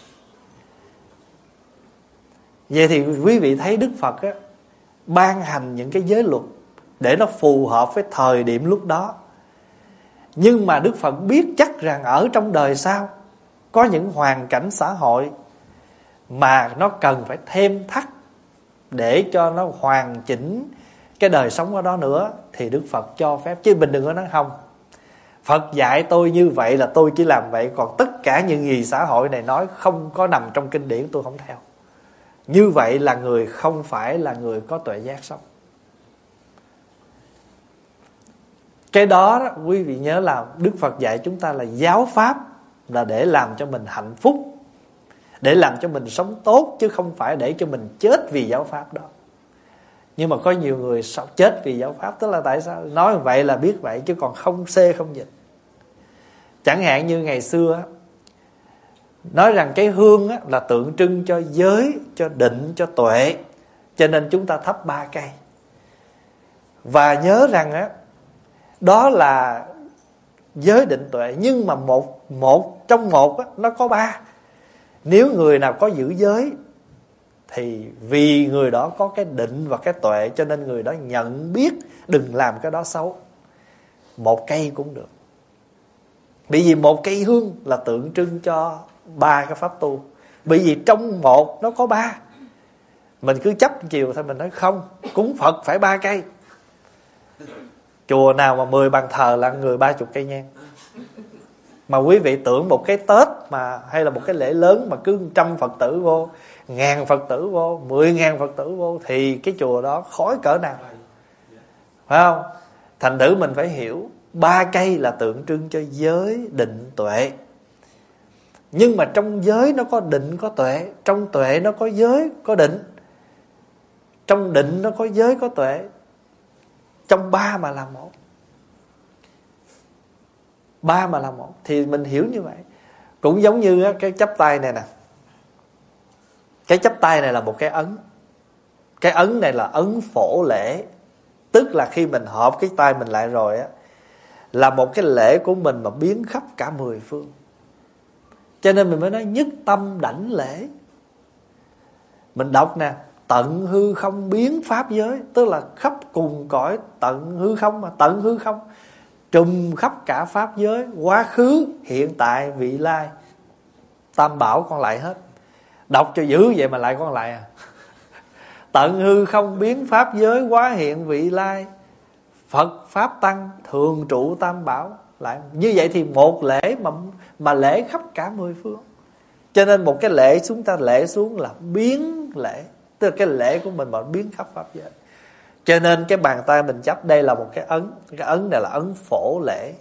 Vậy thì quý vị thấy Đức Phật á, ban hành những cái giới luật để nó phù hợp với thời điểm lúc đó. Nhưng mà Đức Phật biết chắc rằng ở trong đời sau có những hoàn cảnh xã hội mà nó cần phải thêm thắt để cho nó hoàn chỉnh cái đời sống ở đó nữa, thì Đức Phật cho phép. Chứ mình đừng có nói không, Phật dạy tôi như vậy là tôi chỉ làm vậy, còn tất cả những gì xã hội này nói không có nằm trong kinh điển tôi không theo. Như vậy là người không phải là người có tuệ giác sống. Cái đó, đó quý vị nhớ là Đức Phật dạy chúng ta là giáo pháp là để làm cho mình hạnh phúc, để làm cho mình sống tốt, chứ không phải để cho mình chết vì giáo pháp đó. Nhưng mà có nhiều người sao chết vì giáo pháp. Tức là tại sao? Nói vậy là biết vậy chứ còn không xê không dịch. Chẳng hạn như ngày xưa nói rằng cái hương là tượng trưng cho giới, cho định, cho tuệ, cho nên chúng ta thắp ba cây. Và nhớ rằng á, đó là giới định tuệ, nhưng mà một một trong một á, nó có ba. Nếu người nào có giữ giới thì vì người đó có cái định và cái tuệ, cho nên người đó nhận biết đừng làm cái đó xấu. Một cây cũng được. Bởi vì một cây hương là tượng trưng cho ba cái pháp tu. Bởi vì trong một nó có ba. Mình cứ chấp chiều thôi, mình nói không, cúng Phật phải ba cây. Chùa nào mà mười bàn thờ là người ba chục cây nhang. Mà quý vị tưởng một cái Tết mà hay là một cái lễ lớn mà cứ trăm Phật tử vô, ngàn Phật tử vô, mười ngàn Phật tử vô, thì cái chùa đó khói cỡ nào, phải không? Thành thử mình phải hiểu ba cây là tượng trưng cho giới, định, tuệ. Nhưng mà trong giới nó có định, có tuệ. Trong tuệ nó có giới, có định. Trong định nó có giới, có tuệ. Trong ba mà là một. Ba mà là một. Thì mình hiểu như vậy. Cũng giống như cái chắp tay này nè. Cái chắp tay này là một cái ấn. Cái ấn này là ấn phổ lễ. Tức là khi mình hợp cái tay mình lại rồi á, là một cái lễ của mình mà biến khắp cả mười phương. Cho nên mình mới nói nhất tâm đảnh lễ. Mình đọc nè, tận hư không biến pháp giới. Tức là khắp cùng cõi tận hư không, mà tận hư không trùm khắp cả pháp giới, quá khứ, hiện tại, vị lai. Tam bảo con lại hết. Đọc cho dữ vậy mà lại con lại à. Tận hư không biến pháp giới, quá hiện vị lai, Phật Pháp Tăng thường trụ tam bảo. Lại như vậy thì một lễ mà, mà lễ khắp cả mười phương. Cho nên một cái lễ chúng ta lễ xuống là biến lễ. Tức là cái lễ của mình mà biến khắp pháp giới. Cho nên cái bàn tay mình chấp đây là một cái ấn. Cái ấn này là ấn phổ lễ.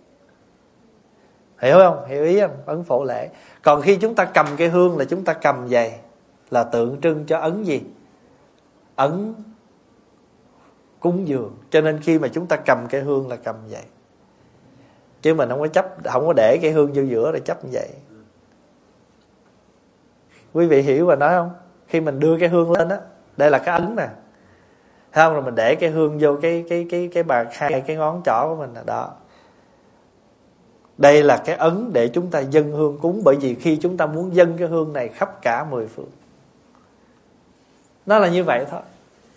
Hiểu không? Hiểu ý không? Ấn phổ lễ. Còn khi chúng ta cầm cái hương là chúng ta cầm vậy, là tượng trưng cho ấn gì? Ấn cúng dường. Cho nên khi mà chúng ta cầm cái hương là cầm vậy. Chứ mình không có chấp, không có để cái hương vô giữa để chấp như vậy. Quý vị hiểu và nói không? Khi mình đưa cái hương lên á, đây là cái ấn nè. Thấy không? Rồi mình để cái hương vô cái cái cái cái bàn hai cái ngón trỏ của mình là đó. Đây là cái ấn để chúng ta dâng hương cúng. Bởi vì khi chúng ta muốn dâng cái hương này khắp cả mười phương. Nó là như vậy thôi.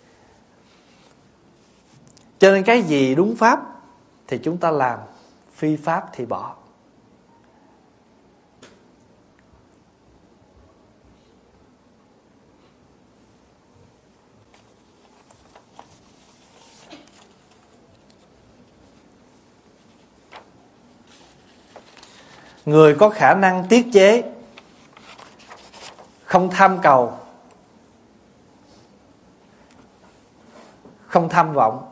Cho nên cái gì đúng pháp thì chúng ta làm, phi pháp thì bỏ. Người có khả năng tiết chế, không tham cầu, không tham vọng.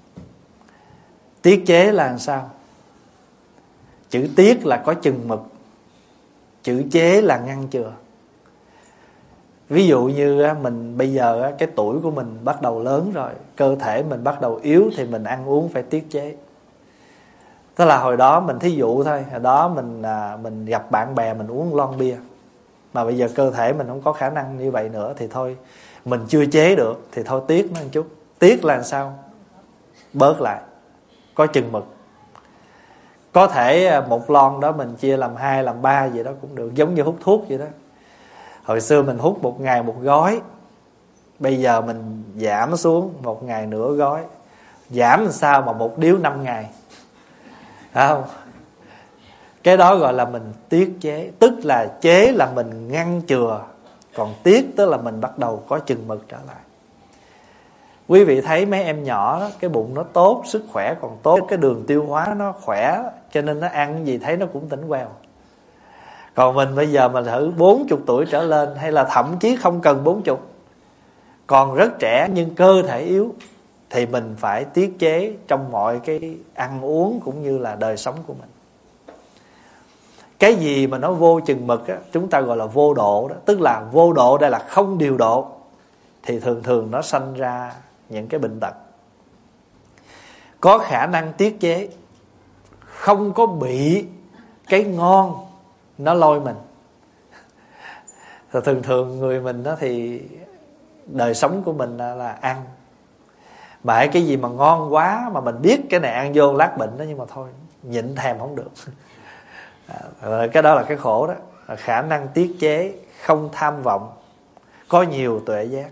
Tiết chế là làm sao? Chữ tiết là có chừng mực, chữ chế là ngăn chừa. Ví dụ như mình bây giờ cái tuổi của mình bắt đầu lớn rồi, cơ thể mình bắt đầu yếu, thì mình ăn uống phải tiết chế. Tức là hồi đó mình thí dụ thôi, hồi đó mình mình gặp bạn bè mình uống lon bia, mà bây giờ cơ thể mình không có khả năng như vậy nữa, thì thôi mình chưa chế được thì thôi tiết nó một chút. Tiết là làm sao? Bớt lại, có chừng mực. Có thể một lon đó mình chia làm hai, làm ba vậy đó cũng được, giống như hút thuốc vậy đó. Hồi xưa mình hút một ngày một gói, bây giờ mình giảm xuống một ngày nửa gói. Giảm làm sao mà một điếu năm ngày, phải không? Cái đó gọi là mình tiết chế. Tức là chế là mình ngăn chừa, còn tiết tức là mình bắt đầu có chừng mực trở lại. Quý vị thấy mấy em nhỏ đó, cái bụng nó tốt, sức khỏe còn tốt, cái đường tiêu hóa nó khỏe, cho nên nó ăn gì thấy nó cũng tỉnh queo. Còn mình bây giờ mình thử bốn mươi tuổi trở lên, hay là thậm chí không cần bốn mươi, còn rất trẻ nhưng cơ thể yếu, thì mình phải tiết chế trong mọi cái ăn uống cũng như là đời sống của mình. Cái gì mà nó vô chừng mực á, chúng ta gọi là vô độ đó. Tức là vô độ đây là không điều độ, thì thường thường nó sanh ra những cái bệnh tật. Có khả năng tiết chế, không có bị cái ngon nó lôi mình. Thường thường người mình đó thì đời sống của mình là, là ăn. Mà cái gì mà ngon quá mà mình biết cái này ăn vô lát bệnh đó, nhưng mà thôi nhịn thèm không được. À, cái đó là cái khổ đó. Là khả năng tiết chế, không tham vọng, có nhiều tuệ giác,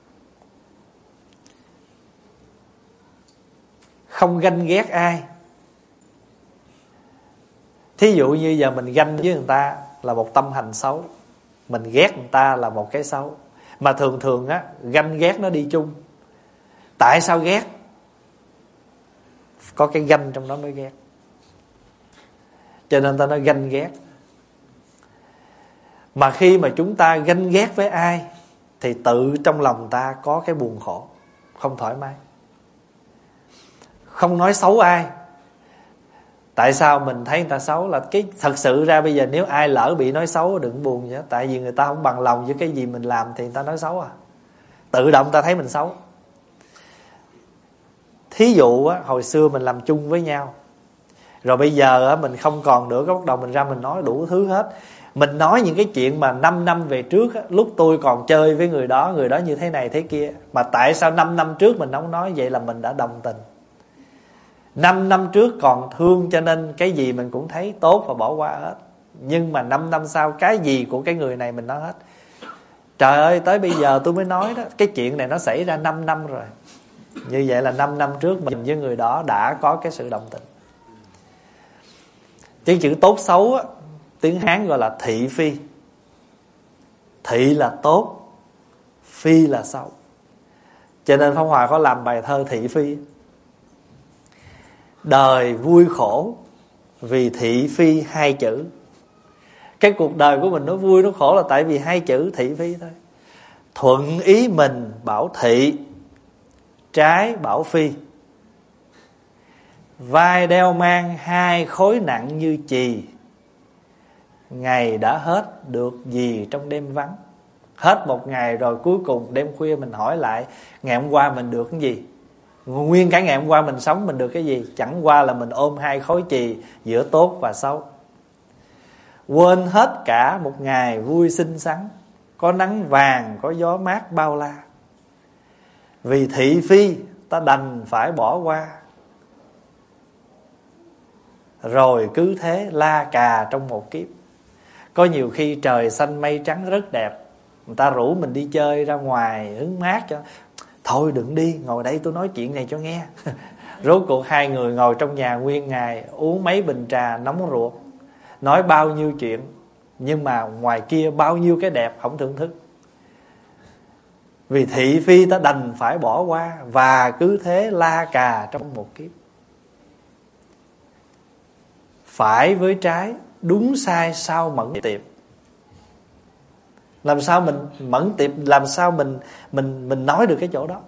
không ganh ghét ai. Thí dụ như giờ mình ganh với người ta là một tâm hành xấu, mình ghét người ta là một cái xấu. Mà thường thường á, ganh ghét nó đi chung. Tại sao ghét? Có cái ganh trong đó mới ghét, cho nên ta nói ganh ghét. Mà khi mà chúng ta ganh ghét với ai thì tự trong lòng ta có cái buồn khổ, không thoải mái. Không nói xấu ai. Tại sao mình thấy người ta xấu? Là cái thật sự ra bây giờ nếu ai lỡ bị nói xấu đừng buồn vậy. Tại vì người ta không bằng lòng với cái gì mình làm thì người ta nói xấu à. Tự động ta thấy mình xấu. Thí dụ á, hồi xưa mình làm chung với nhau, rồi bây giờ á, mình không còn nữa, cái bắt đầu mình ra mình nói đủ thứ hết. Mình nói những cái chuyện mà năm năm về trước á, lúc tôi còn chơi với người đó, người đó như thế này thế kia. Mà tại sao năm năm trước mình không nói? Vậy là mình đã đồng tình. Năm năm trước còn thương, cho nên cái gì mình cũng thấy tốt và bỏ qua hết. Nhưng mà năm năm sau cái gì của cái người này mình nói hết. Trời ơi, tới bây giờ tôi mới nói đó, cái chuyện này nó xảy ra năm năm rồi. Như vậy là năm năm trước mình với người đó đã có cái sự đồng tình. Cái chữ tốt xấu á, tiếng Hán gọi là thị phi. Thị là tốt, phi là xấu. Cho nên Pháp Hòa có làm bài thơ thị phi. Đời vui khổ vì thị phi hai chữ. Cái cuộc đời của mình nó vui nó khổ là tại vì hai chữ thị phi thôi. Thuận ý mình bảo thị, trái bảo phi. Vai đeo mang hai khối nặng như chì. Ngày đã hết được gì trong đêm vắng. Hết một ngày rồi cuối cùng đêm khuya mình hỏi lại, ngày hôm qua mình được cái gì? Nguyên cả ngày hôm qua mình sống mình được cái gì? Chẳng qua là mình ôm hai khối chì giữa tốt và xấu. Quên hết cả một ngày vui xinh xắn, có nắng vàng, có gió mát bao la. Vì thị phi ta đành phải bỏ qua, rồi cứ thế la cà trong một kiếp. Có nhiều khi trời xanh mây trắng rất đẹp, người ta rủ mình đi chơi ra ngoài hứng mát cho. Thôi đừng đi, ngồi đây tôi nói chuyện này cho nghe. Rốt cuộc hai người ngồi trong nhà nguyên ngày, uống mấy bình trà nóng ruột, nói bao nhiêu chuyện, nhưng mà ngoài kia bao nhiêu cái đẹp không thưởng thức. Vì thị phi ta đành phải bỏ qua, và cứ thế la cà trong một kiếp. Phải với trái, đúng sai sao mẫn tiệp. Làm sao mình mẫn tiệp, làm sao mình mình mình nói được cái chỗ đó.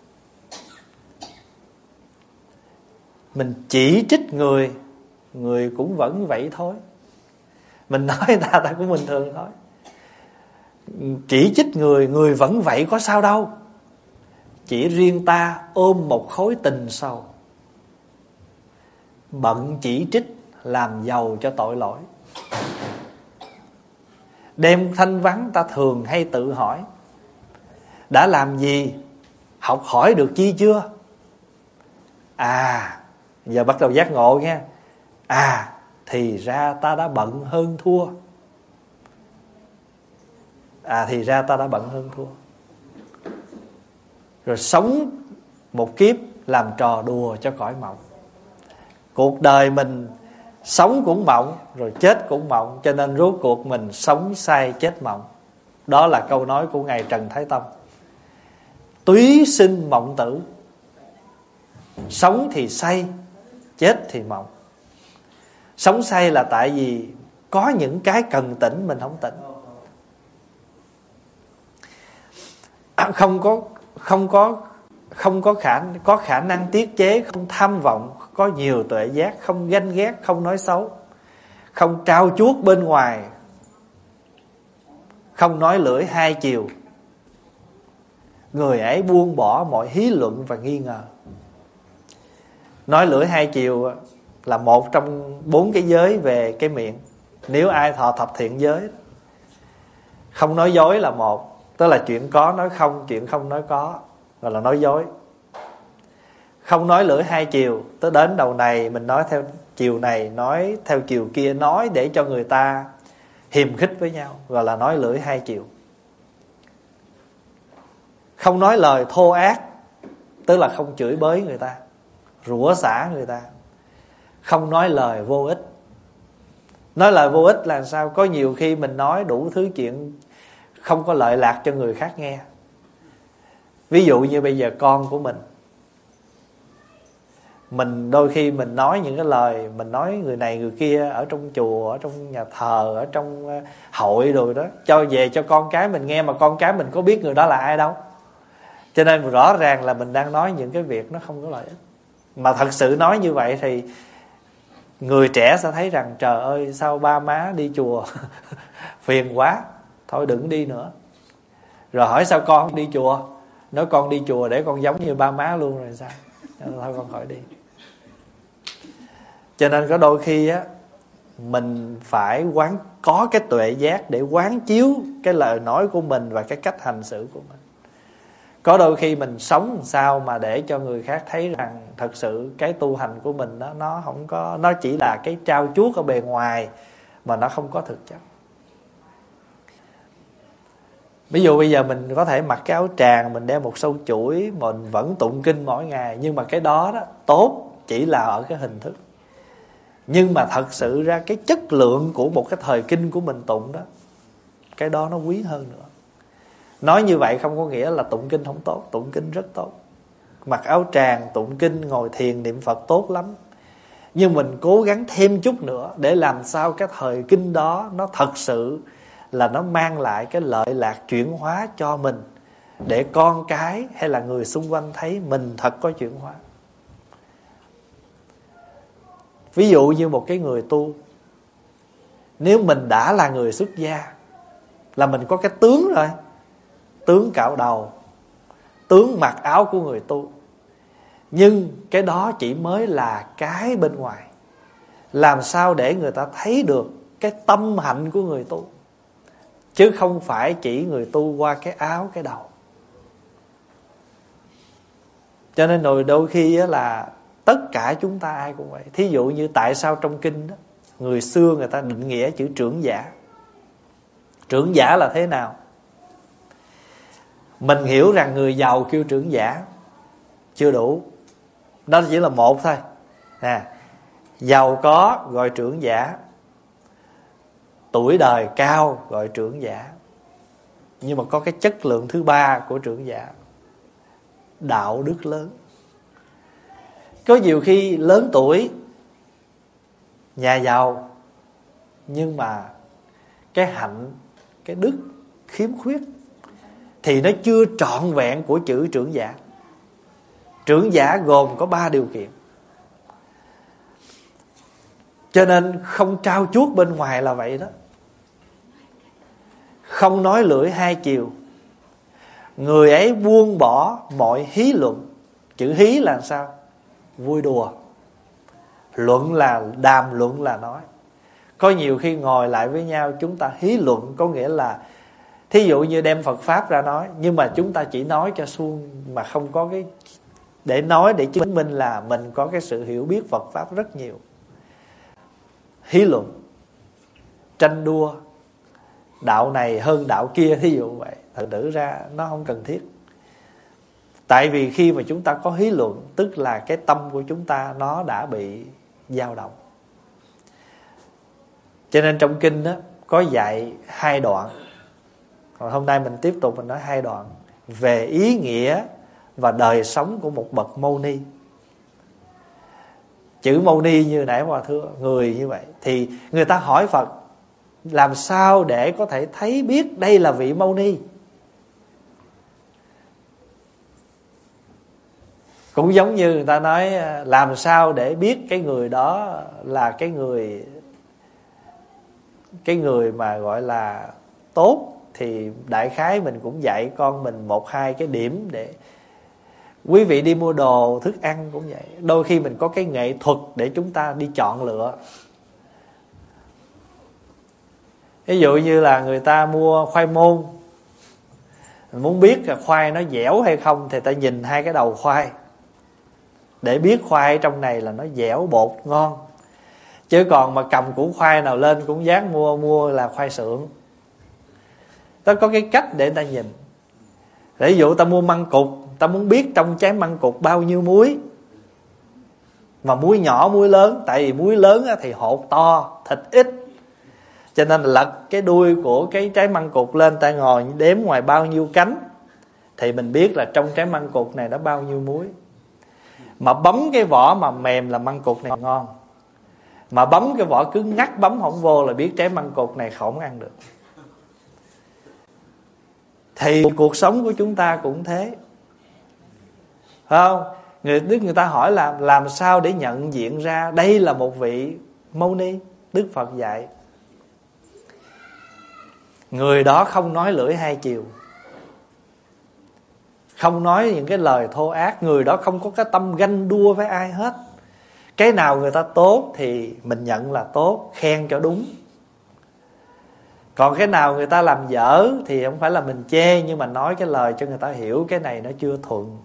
Mình chỉ trích người, người cũng vẫn vậy thôi. Mình nói người ta ta cũng bình thường thôi. chỉ trích người, người vẫn vậy có sao đâu. Chỉ riêng ta ôm một khối tình sâu, bận chỉ trích làm giàu cho tội lỗi. Đêm thanh vắng ta thường hay tự hỏi, đã làm gì, học hỏi được chi chưa? À, giờ bắt đầu giác ngộ nha. À, thì ra ta đã bận hơn thua. À, thì ra ta đã bận hơn thua. Rồi sống một kiếp làm trò đùa cho cõi mộng. Cuộc đời mình sống cũng mộng, rồi chết cũng mộng, cho nên rốt cuộc mình sống sai chết mộng. Đó là câu nói của Ngài Trần Thái Tông. Túy sinh mộng tử. Sống thì say, chết thì mộng. Sống say là tại vì có những cái cần tỉnh mình không tỉnh. Không có không có không có khả có khả năng tiết chế, không tham vọng, có nhiều tuệ giác, không ganh ghét, không nói xấu, không trao chuốt bên ngoài, không nói lưỡi hai chiều. Người ấy buông bỏ mọi hí luận và nghi ngờ. Nói lưỡi hai chiều là một trong bốn cái giới về cái miệng. Nếu ai thọ thập thiện giới. Không nói dối là một, tức là chuyện có nói không, chuyện không nói có, gọi là nói dối. Không nói lưỡi hai chiều, tới đến đầu này mình nói theo chiều này, nói theo chiều kia, nói để cho người ta hiềm khích với nhau, gọi là nói lưỡi hai chiều. Không nói lời thô ác, tức là không chửi bới người ta, rủa xả người ta. Không nói lời vô ích. Nói lời vô ích là sao? Có nhiều khi mình nói đủ thứ chuyện không có lợi lạc cho người khác nghe. Ví dụ như bây giờ con của mình, mình đôi khi mình nói những cái lời, mình nói người này người kia ở trong chùa, ở trong nhà thờ, ở trong hội rồi đó, cho về cho con cái mình nghe, mà con cái mình có biết người đó là ai đâu. Cho nên rõ ràng là mình đang nói những cái việc nó không có lợi ích. Mà thật sự nói như vậy thì người trẻ sẽ thấy rằng trời ơi sao ba má đi chùa phiền quá, thôi đừng đi nữa. Rồi hỏi sao con không đi chùa, nói con đi chùa để con giống như ba má luôn rồi sao, thôi con khỏi đi. Cho nên có đôi khi á, mình phải quán, có cái tuệ giác để quán chiếu cái lời nói của mình và cái cách hành xử của mình. Có đôi khi mình sống làm sao mà để cho người khác thấy rằng thật sự cái tu hành của mình đó, nó không có, nó chỉ là cái trao chuốt ở bề ngoài mà nó không có thực chất. Ví dụ bây giờ mình có thể mặc cái áo tràng, mình đeo một sâu chuỗi, mình vẫn tụng kinh mỗi ngày, nhưng mà cái đó đó tốt chỉ là ở cái hình thức. Nhưng mà thật sự ra cái chất lượng của một cái thời kinh của mình tụng đó, cái đó nó quý hơn nữa. Nói như vậy không có nghĩa là tụng kinh không tốt, tụng kinh rất tốt. Mặc áo tràng, tụng kinh, ngồi thiền, niệm Phật tốt lắm. Nhưng mình cố gắng thêm chút nữa để làm sao cái thời kinh đó nó thật sự là nó mang lại cái lợi lạc chuyển hóa cho mình, để con cái hay là người xung quanh thấy mình thật có chuyển hóa. Ví dụ như một cái người tu, nếu mình đã là người xuất gia, là mình có cái tướng rồi, tướng cạo đầu, tướng mặc áo của người tu. Nhưng cái đó chỉ mới là cái bên ngoài. Làm sao để người ta thấy được cái tâm hạnh của người tu, chứ không phải chỉ người tu qua cái áo, cái đầu. Cho nên rồi đôi khi là tất cả chúng ta ai cũng vậy. Thí dụ như tại sao trong kinh đó, người xưa người ta định nghĩa chữ trưởng giả. Trưởng giả là thế nào? Mình hiểu rằng người giàu kêu trưởng giả chưa đủ, đó chỉ là một thôi. À, giàu có gọi trưởng giả, tuổi đời cao gọi trưởng giả. Nhưng mà có cái chất lượng thứ ba của trưởng giả, đạo đức lớn. Có nhiều khi lớn tuổi, nhà giàu, nhưng mà cái hạnh, cái đức khiếm khuyết, thì nó chưa trọn vẹn của chữ trưởng giả. Trưởng giả gồm có ba điều kiện. Cho nên không trao chuốt bên ngoài là vậy đó. không nói lưỡi hai chiều. Người ấy buông bỏ mọi hí luận. Chữ hí là sao? Vui đùa. Luận là đàm luận là nói. Có nhiều khi ngồi lại với nhau chúng ta hí luận, có nghĩa là thí dụ như đem Phật Pháp ra nói, nhưng mà chúng ta chỉ nói cho suông, mà không có cái để nói để chứng minh là mình có cái sự hiểu biết Phật Pháp rất nhiều. Hí luận, tranh đua, đạo này hơn đạo kia, thí dụ vậy. Thật tử ra nó không cần thiết. Tại vì khi mà chúng ta có hí luận, tức là cái tâm của chúng ta nó đã bị dao động. Cho nên trong kinh đó có dạy hai đoạn. Còn hôm nay mình tiếp tục mình nói hai đoạn về ý nghĩa và đời sống của một bậc mâu ni. Chữ mâu ni như nãy Hòa thưa, người như vậy. Thì người ta hỏi Phật làm sao để có thể thấy biết đây là vị mâu ni. Cũng giống như người ta nói làm sao để biết cái người đó là cái người Cái người mà gọi là tốt. Thì đại khái mình cũng dạy con mình một hai cái điểm để quý vị đi mua đồ thức ăn cũng vậy. Đôi khi mình có cái nghệ thuật để chúng ta đi chọn lựa. Ví dụ như là người ta mua khoai môn, mình muốn biết là khoai nó dẻo hay không thì ta nhìn hai cái đầu khoai để biết khoai trong này là nó dẻo bột ngon. Chứ còn mà cầm củ khoai nào lên cũng dám mua mua là khoai sượng. Ta có cái cách để ta nhìn. Ví dụ ta mua măng cụt, ta muốn biết trong trái măng cụt bao nhiêu muối, mà muối nhỏ muối lớn. Tại vì muối lớn thì hột to, thịt ít, cho nên lật cái đuôi của cái trái măng cụt lên, ta ngồi đếm ngoài bao nhiêu cánh thì mình biết là trong trái măng cụt này đã bao nhiêu muối. Mà bấm cái vỏ mà mềm là măng cụt này ngon, mà bấm cái vỏ cứng ngắt bấm không vô là biết trái măng cụt này không ăn được. Thì cuộc sống của chúng ta cũng thế, phải không? Người Đức người ta hỏi là làm sao để nhận diện ra đây là một vị mâu ni. Đức Phật dạy người đó không nói lưỡi hai chiều, không nói những cái lời thô ác. Người đó không có cái tâm ganh đua với ai hết. Cái nào người ta tốt thì mình nhận là tốt, khen cho đúng. Còn cái nào người ta làm dở thì không phải là mình chê, nhưng mà nói cái lời cho người ta hiểu cái này nó chưa thuận.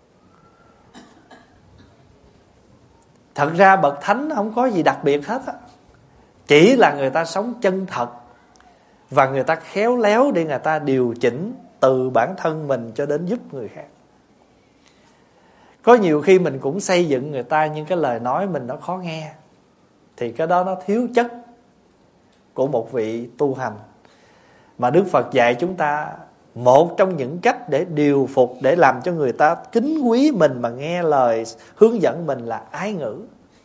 Thật ra bậc thánh không có gì đặc biệt hết á. Chỉ là người ta sống chân thật, và người ta khéo léo để người ta điều chỉnh từ bản thân mình cho đến giúp người khác. Có nhiều khi mình cũng xây dựng người ta, nhưng cái lời nói mình nó khó nghe, thì cái đó nó thiếu chất của một vị tu hành. Mà Đức Phật dạy chúng ta một trong những cách để điều phục, để làm cho người ta kính quý mình mà nghe lời hướng dẫn mình là ái ngữ.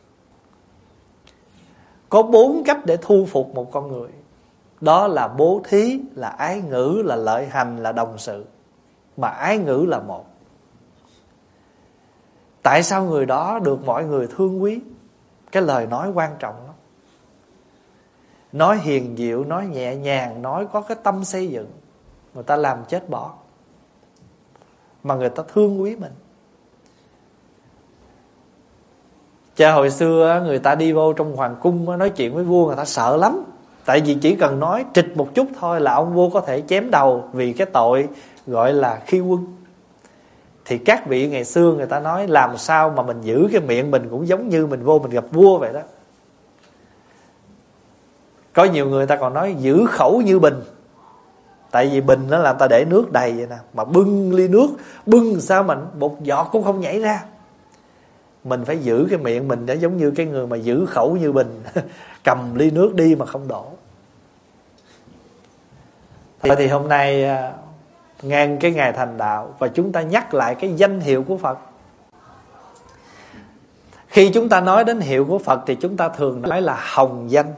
Có bốn cách để thu phục một con người. Đó là bố thí, là ái ngữ, là lợi hành, là đồng sự. Mà ái ngữ là một. Tại sao người đó được mọi người thương quý? Cái lời nói quan trọng lắm. Nói hiền diệu, nói nhẹ nhàng, nói có cái tâm xây dựng, người ta làm chết bỏ, mà người ta thương quý mình. Cha hồi xưa người ta đi vô trong hoàng cung nói chuyện với vua, người ta sợ lắm. Tại vì chỉ cần nói trịch một chút thôi là ông vua có thể chém đầu, vì cái tội gọi là khi quân. Thì các vị ngày xưa người ta nói làm sao mà mình giữ cái miệng mình cũng giống như mình vô mình gặp vua vậy đó. Có nhiều người ta còn nói giữ khẩu như bình. Tại vì bình đó là ta để nước đầy vậy nè, mà bưng ly nước, bưng sao mà một giọt cũng không nhảy ra. Mình phải giữ cái miệng mình để giống như cái người mà giữ khẩu như bình, cầm ly nước đi mà không đổ. Thì, thì hôm nay ngang cái ngày thành đạo, và chúng ta nhắc lại cái danh hiệu của Phật. Khi chúng ta nói đến hiệu của Phật thì chúng ta thường nói là hồng danh.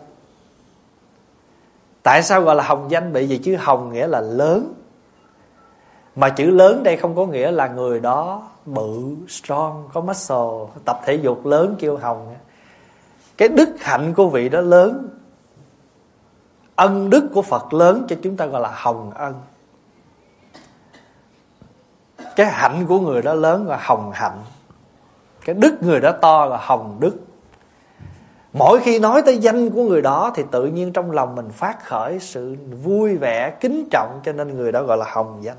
Tại sao gọi là hồng danh? Bởi vì chữ hồng nghĩa là lớn. Mà chữ lớn đây không có nghĩa là người đó bự, strong, có muscle, tập thể dục lớn kêu hồng. Cái đức hạnh của vị đó lớn ân đức của Phật lớn cho chúng ta gọi là hồng ân. Cái hạnh của người đó lớn là hồng hạnh. Cái đức người đó to là hồng đức. Mỗi khi nói tới danh của người đó thì tự nhiên trong lòng mình phát khởi sự vui vẻ, kính trọng, cho nên người đó gọi là hồng danh.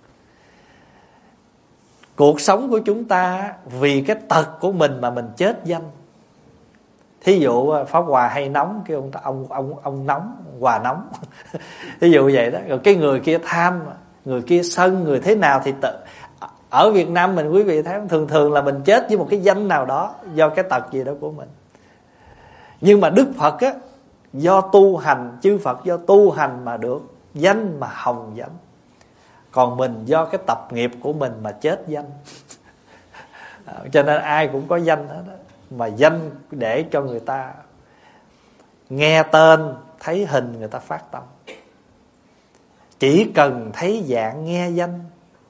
Cuộc sống của chúng ta vì cái tật của mình mà mình chết danh. Thí dụ Pháp Hòa hay nóng, cái ông ông ông ông nóng, Hòa nóng. Thí dụ vậy đó. Rồi cái người kia tham, người kia sân, người thế nào thì tự. Ở Việt Nam mình quý vị thấy thường thường là mình chết với một cái danh nào đó do cái tật gì đó của mình. Nhưng mà Đức Phật á, do tu hành, chư Phật do tu hành mà được danh mà hồng danh. Còn mình do cái tập nghiệp của mình mà chết danh. Cho nên ai cũng có danh hết đó. Mà danh để cho người ta nghe tên, thấy hình người ta phát tâm. Chỉ cần thấy dạng nghe danh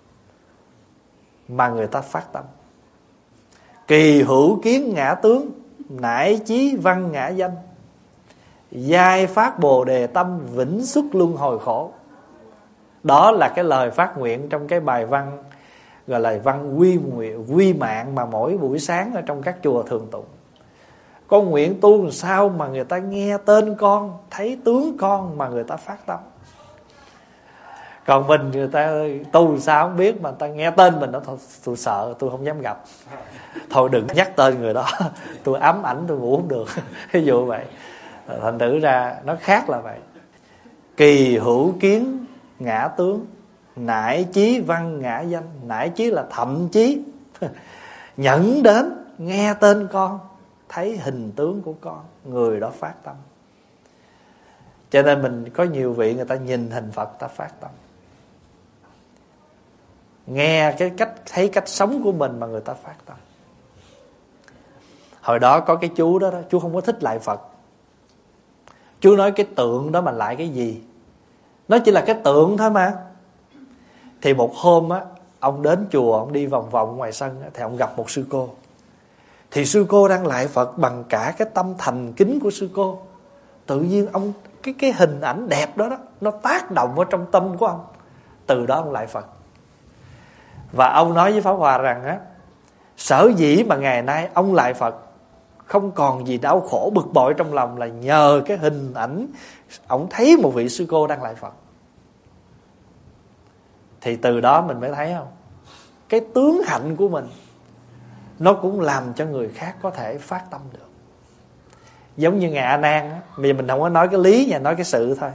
mà người ta phát tâm. Kỳ hữu kiến ngã tướng, nải chí văn ngã danh. Giai phát bồ đề tâm, vĩnh xuất luân hồi khổ. Đó là cái lời phát nguyện trong cái bài văn gọi là văn quy nguyện, quy mạng mà mỗi buổi sáng ở trong các chùa thường tụng. Con nguyện tu làm sao mà người ta nghe tên con, thấy tướng con mà người ta phát tâm. Còn mình người ta tu làm sao không biết, mà người ta nghe tên mình đó thôi, tôi sợ, tôi không dám gặp. Thôi đừng nhắc tên người đó, tôi ám ảnh, tôi ngủ không được. Ví dụ vậy. Thành thử ra nó khác là vậy. Kỳ hữu kiến ngã tướng, nải chí văn ngã danh. Nải chí là thậm chí nhẫn đến nghe tên con, thấy hình tướng của con, người đó phát tâm. Cho nên mình có nhiều vị người ta nhìn hình Phật ta phát tâm. Nghe cái cách, thấy cách sống của mình mà người ta phát tâm. Hồi đó có cái chú đó, đó chú không có thích lại Phật. Chú nói cái tượng đó mà lại cái gì, nó chỉ là cái tượng thôi mà. Thì một hôm á, ông đến chùa, ông đi vòng vòng ngoài sân á, thì ông gặp một sư cô. Thì sư cô đang lại Phật bằng cả cái tâm thành kính của sư cô. Tự nhiên ông cái cái hình ảnh đẹp đó đó, nó tác động ở trong tâm của ông. Từ đó ông lại Phật. Và ông nói với Pháp Hòa rằng á, sở dĩ mà ngày nay ông lại Phật không còn gì đau khổ bực bội trong lòng là nhờ cái hình ảnh ông thấy một vị sư cô đang lại Phật. Thì từ đó mình mới thấy không, cái tướng hạnh của mình nó cũng làm cho người khác có thể phát tâm được. Giống như Ngài A Nan á, bây giờ mình không có nói cái lý nha, nói cái sự thôi.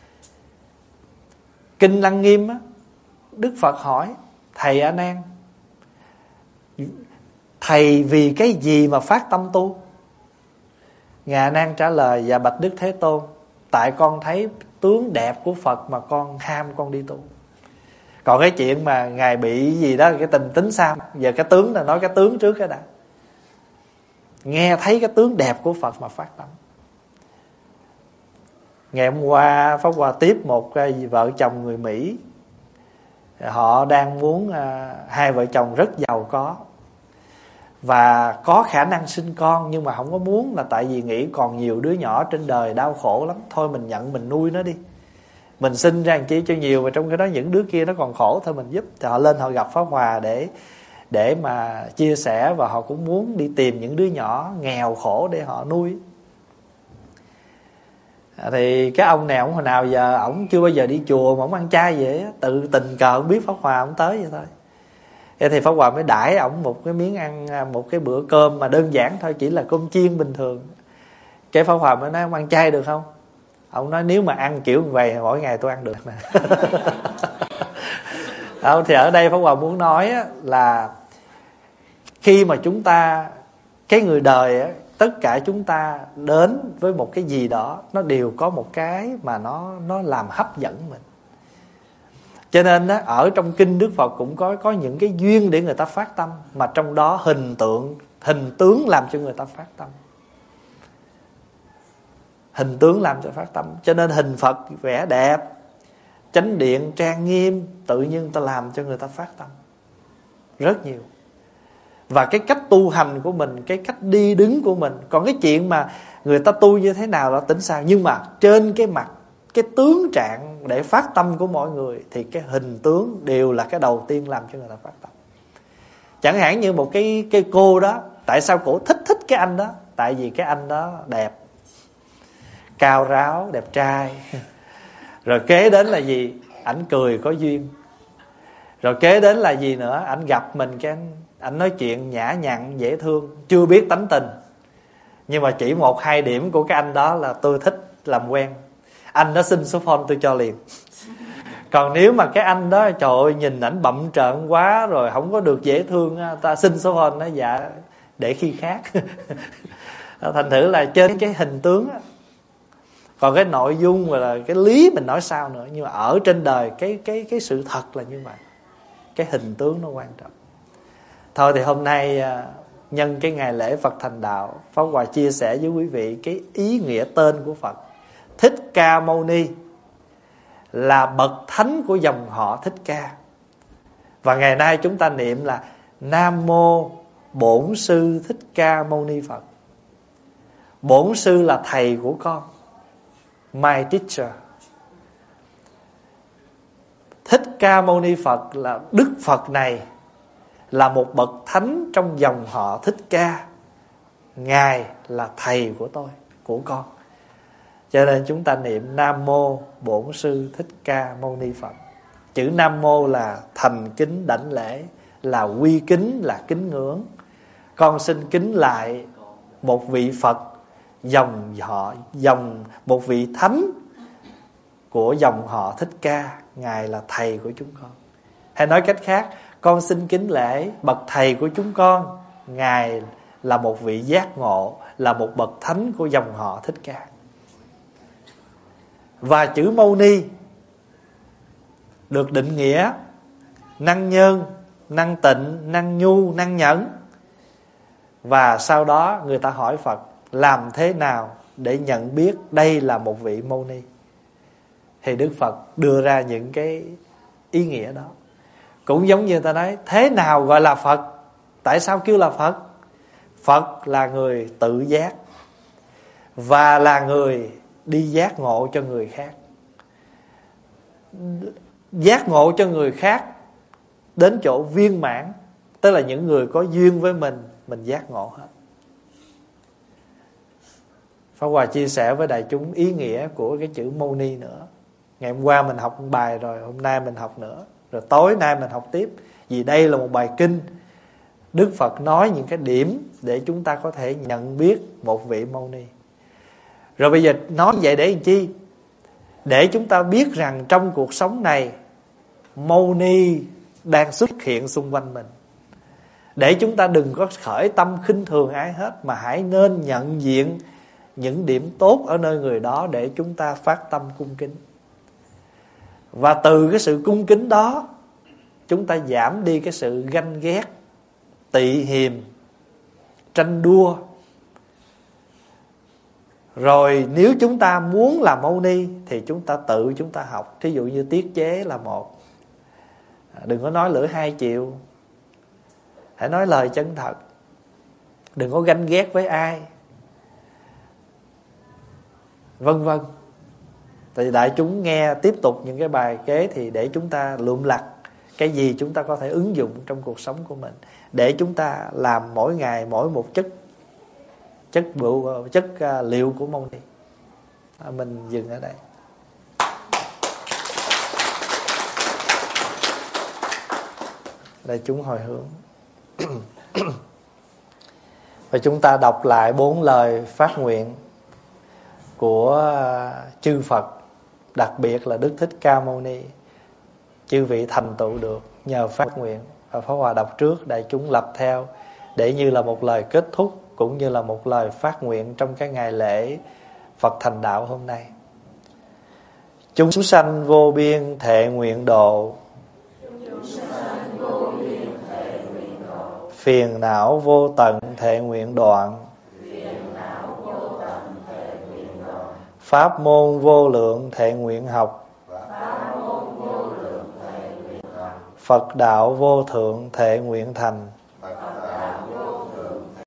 Kinh Lăng Nghiêm á, Đức Phật hỏi thầy A Nan, thầy vì cái gì mà phát tâm tu? Ngài A Nan trả lời: dạ bạch Đức Thế Tôn, tại con thấy tướng đẹp của Phật mà con ham, con đi tu. Còn cái chuyện mà Ngài bị gì đó, cái tình tính sao, giờ cái tướng là nói cái tướng trước cái đã. Nghe thấy cái tướng đẹp của Phật mà phát tâm. Ngày hôm qua Pháp Hòa tiếp một vợ chồng người Mỹ. Họ đang muốn, hai vợ chồng rất giàu có và có khả năng sinh con, nhưng mà không có muốn, là tại vì nghĩ còn nhiều đứa nhỏ trên đời đau khổ lắm, thôi mình nhận mình nuôi nó đi. Mình sinh ra làm chi cho nhiều, mà trong cái đó những đứa kia nó còn khổ, thôi mình giúp. Thì họ lên họ gặp Pháp Hòa để để mà chia sẻ, và họ cũng muốn đi tìm những đứa nhỏ nghèo khổ để họ nuôi. Thì cái ông này, ông hồi nào giờ ổng chưa bao giờ đi chùa mà ổng ăn chay vậy á, tự tình cờ không biết Pháp Hòa ổng tới vậy thôi. Thế thì Pháp Hòa mới đãi ổng một cái miếng ăn, một cái bữa cơm mà đơn giản thôi, chỉ là cơm chiên bình thường. Cái Pháp Hòa mới nói: ông ăn chay được không? Ông nói: nếu mà ăn kiểu như vậy mỗi ngày tôi ăn được nè. Đó, thì ở đây Pháp Hòa muốn nói là khi mà chúng ta, cái người đời á, tất cả chúng ta đến với một cái gì đó, nó đều có một cái mà nó nó làm hấp dẫn mình. Cho nên á, ở trong kinh Đức Phật cũng có có những cái duyên để người ta phát tâm, mà trong đó hình tượng, hình tướng làm cho người ta phát tâm. Hình tướng làm cho phát tâm. Cho nên hình Phật vẽ đẹp, chánh điện trang nghiêm, tự nhiên người ta làm cho người ta phát tâm rất nhiều. Và cái cách tu hành của mình, cái cách đi đứng của mình. Còn cái chuyện mà người ta tu như thế nào đó tính sao, nhưng mà trên cái mặt cái tướng trạng để phát tâm của mọi người, thì cái hình tướng đều là cái đầu tiên làm cho người ta phát tâm. Chẳng hạn như một cái, cái cô đó, tại sao cổ thích thích cái anh đó? Tại vì cái anh đó đẹp, cao ráo, đẹp trai. Rồi kế đến là gì? Ảnh cười có duyên. Rồi kế đến là gì nữa? Ảnh gặp mình cái anh, ảnh nói chuyện nhã nhặn, dễ thương, chưa biết tánh tình. Nhưng mà chỉ một hai điểm của cái anh đó là tôi thích làm quen. Anh đó xin số phone tôi cho liền. Còn nếu mà cái anh đó trời ơi nhìn ảnh bậm trợn quá, rồi không có được dễ thương, ta xin số phone, nó dạ để khi khác. Thành thử là trên cái hình tướng á. Còn cái nội dung và là cái lý mình nói sao nữa. Nhưng mà ở trên đời cái, cái, cái sự thật là như vậy. Cái hình tướng nó quan trọng. Thôi thì hôm nay nhân cái ngày lễ Phật thành đạo, Pháp Hòa chia sẻ với quý vị cái ý nghĩa tên của Phật. Thích Ca Mâu Ni là bậc thánh của dòng họ Thích Ca. Và ngày nay chúng ta niệm là Nam Mô Bổn Sư Thích Ca Mâu Ni Phật. Bổn sư là thầy của con, my teacher. Thích Ca Mâu Ni Phật là Đức Phật này là một bậc thánh trong dòng họ Thích Ca. Ngài là thầy của tôi, của con. Cho nên chúng ta niệm Nam Mô Bổn Sư Thích Ca Mâu Ni Phật. Chữ Nam Mô là thành kính đảnh lễ, là quy kính, là kính ngưỡng. Con xin kính lại một vị Phật dòng họ, dòng một vị thánh của dòng họ Thích Ca. Ngài là thầy của chúng con. Hay nói cách khác, con xin kính lễ bậc thầy của chúng con. Ngài là một vị giác ngộ, là một bậc thánh của dòng họ Thích Ca. Và chữ Mâu Ni được định nghĩa năng nhân, năng tịnh, năng nhu, năng nhẫn. Và sau đó người ta hỏi Phật làm thế nào để nhận biết đây là một vị Mâu Ni. Thì Đức Phật đưa ra những cái ý nghĩa đó. Cũng giống như người ta nói thế nào gọi là Phật. Tại sao kêu là Phật? Phật là người tự giác và là người đi giác ngộ cho người khác. Giác ngộ cho người khác đến chỗ viên mãn, tức là những người có duyên với mình, mình giác ngộ hết. Pháp Hòa chia sẻ với đại chúng ý nghĩa của cái chữ Mâu Ni nữa. Ngày hôm qua mình học một bài rồi, hôm nay mình học nữa, rồi tối nay mình học tiếp. Vì đây là một bài kinh, Đức Phật nói những cái điểm để chúng ta có thể nhận biết một vị Mâu Ni. Rồi bây giờ nói vậy để làm chi? Để chúng ta biết rằng trong cuộc sống này Mâu Ni đang xuất hiện xung quanh mình. Để chúng ta đừng có khởi tâm khinh thường ai hết, mà hãy nên nhận diện những điểm tốt ở nơi người đó để chúng ta phát tâm cung kính. Và từ cái sự cung kính đó, chúng ta giảm đi cái sự ganh ghét, tị hiềm, tranh đua. Rồi nếu chúng ta muốn làm Mâu Ni thì chúng ta tự chúng ta học. Thí dụ như tiết chế là một. Đừng có nói lửa hai chiều. Hãy nói lời chân thật. Đừng có ganh ghét với ai, vân vân. Thì đại chúng nghe tiếp tục những cái bài kế thì để chúng ta lượm lặt cái gì chúng ta có thể ứng dụng trong cuộc sống của mình, để chúng ta làm mỗi ngày mỗi một chất chất bựu chất uh, liệu của Mâu Ni. À, mình dừng ở đây. Đại chúng hồi hướng. Và chúng ta đọc lại bốn lời phát nguyện của uh, chư Phật, đặc biệt là Đức Thích Ca Mâu Ni. Chư vị thành tựu được nhờ phát nguyện. Và Pháp Hòa đọc trước, đại chúng lập theo, để như là một lời kết thúc cũng như là một lời phát nguyện trong cái ngày lễ Phật thành đạo hôm nay. Chúng sanh vô biên thệ nguyện độ, phiền não vô tận thệ nguyện đoạn, pháp môn vô lượng thệ nguyện học, Phật đạo vô thượng thệ nguyện thành.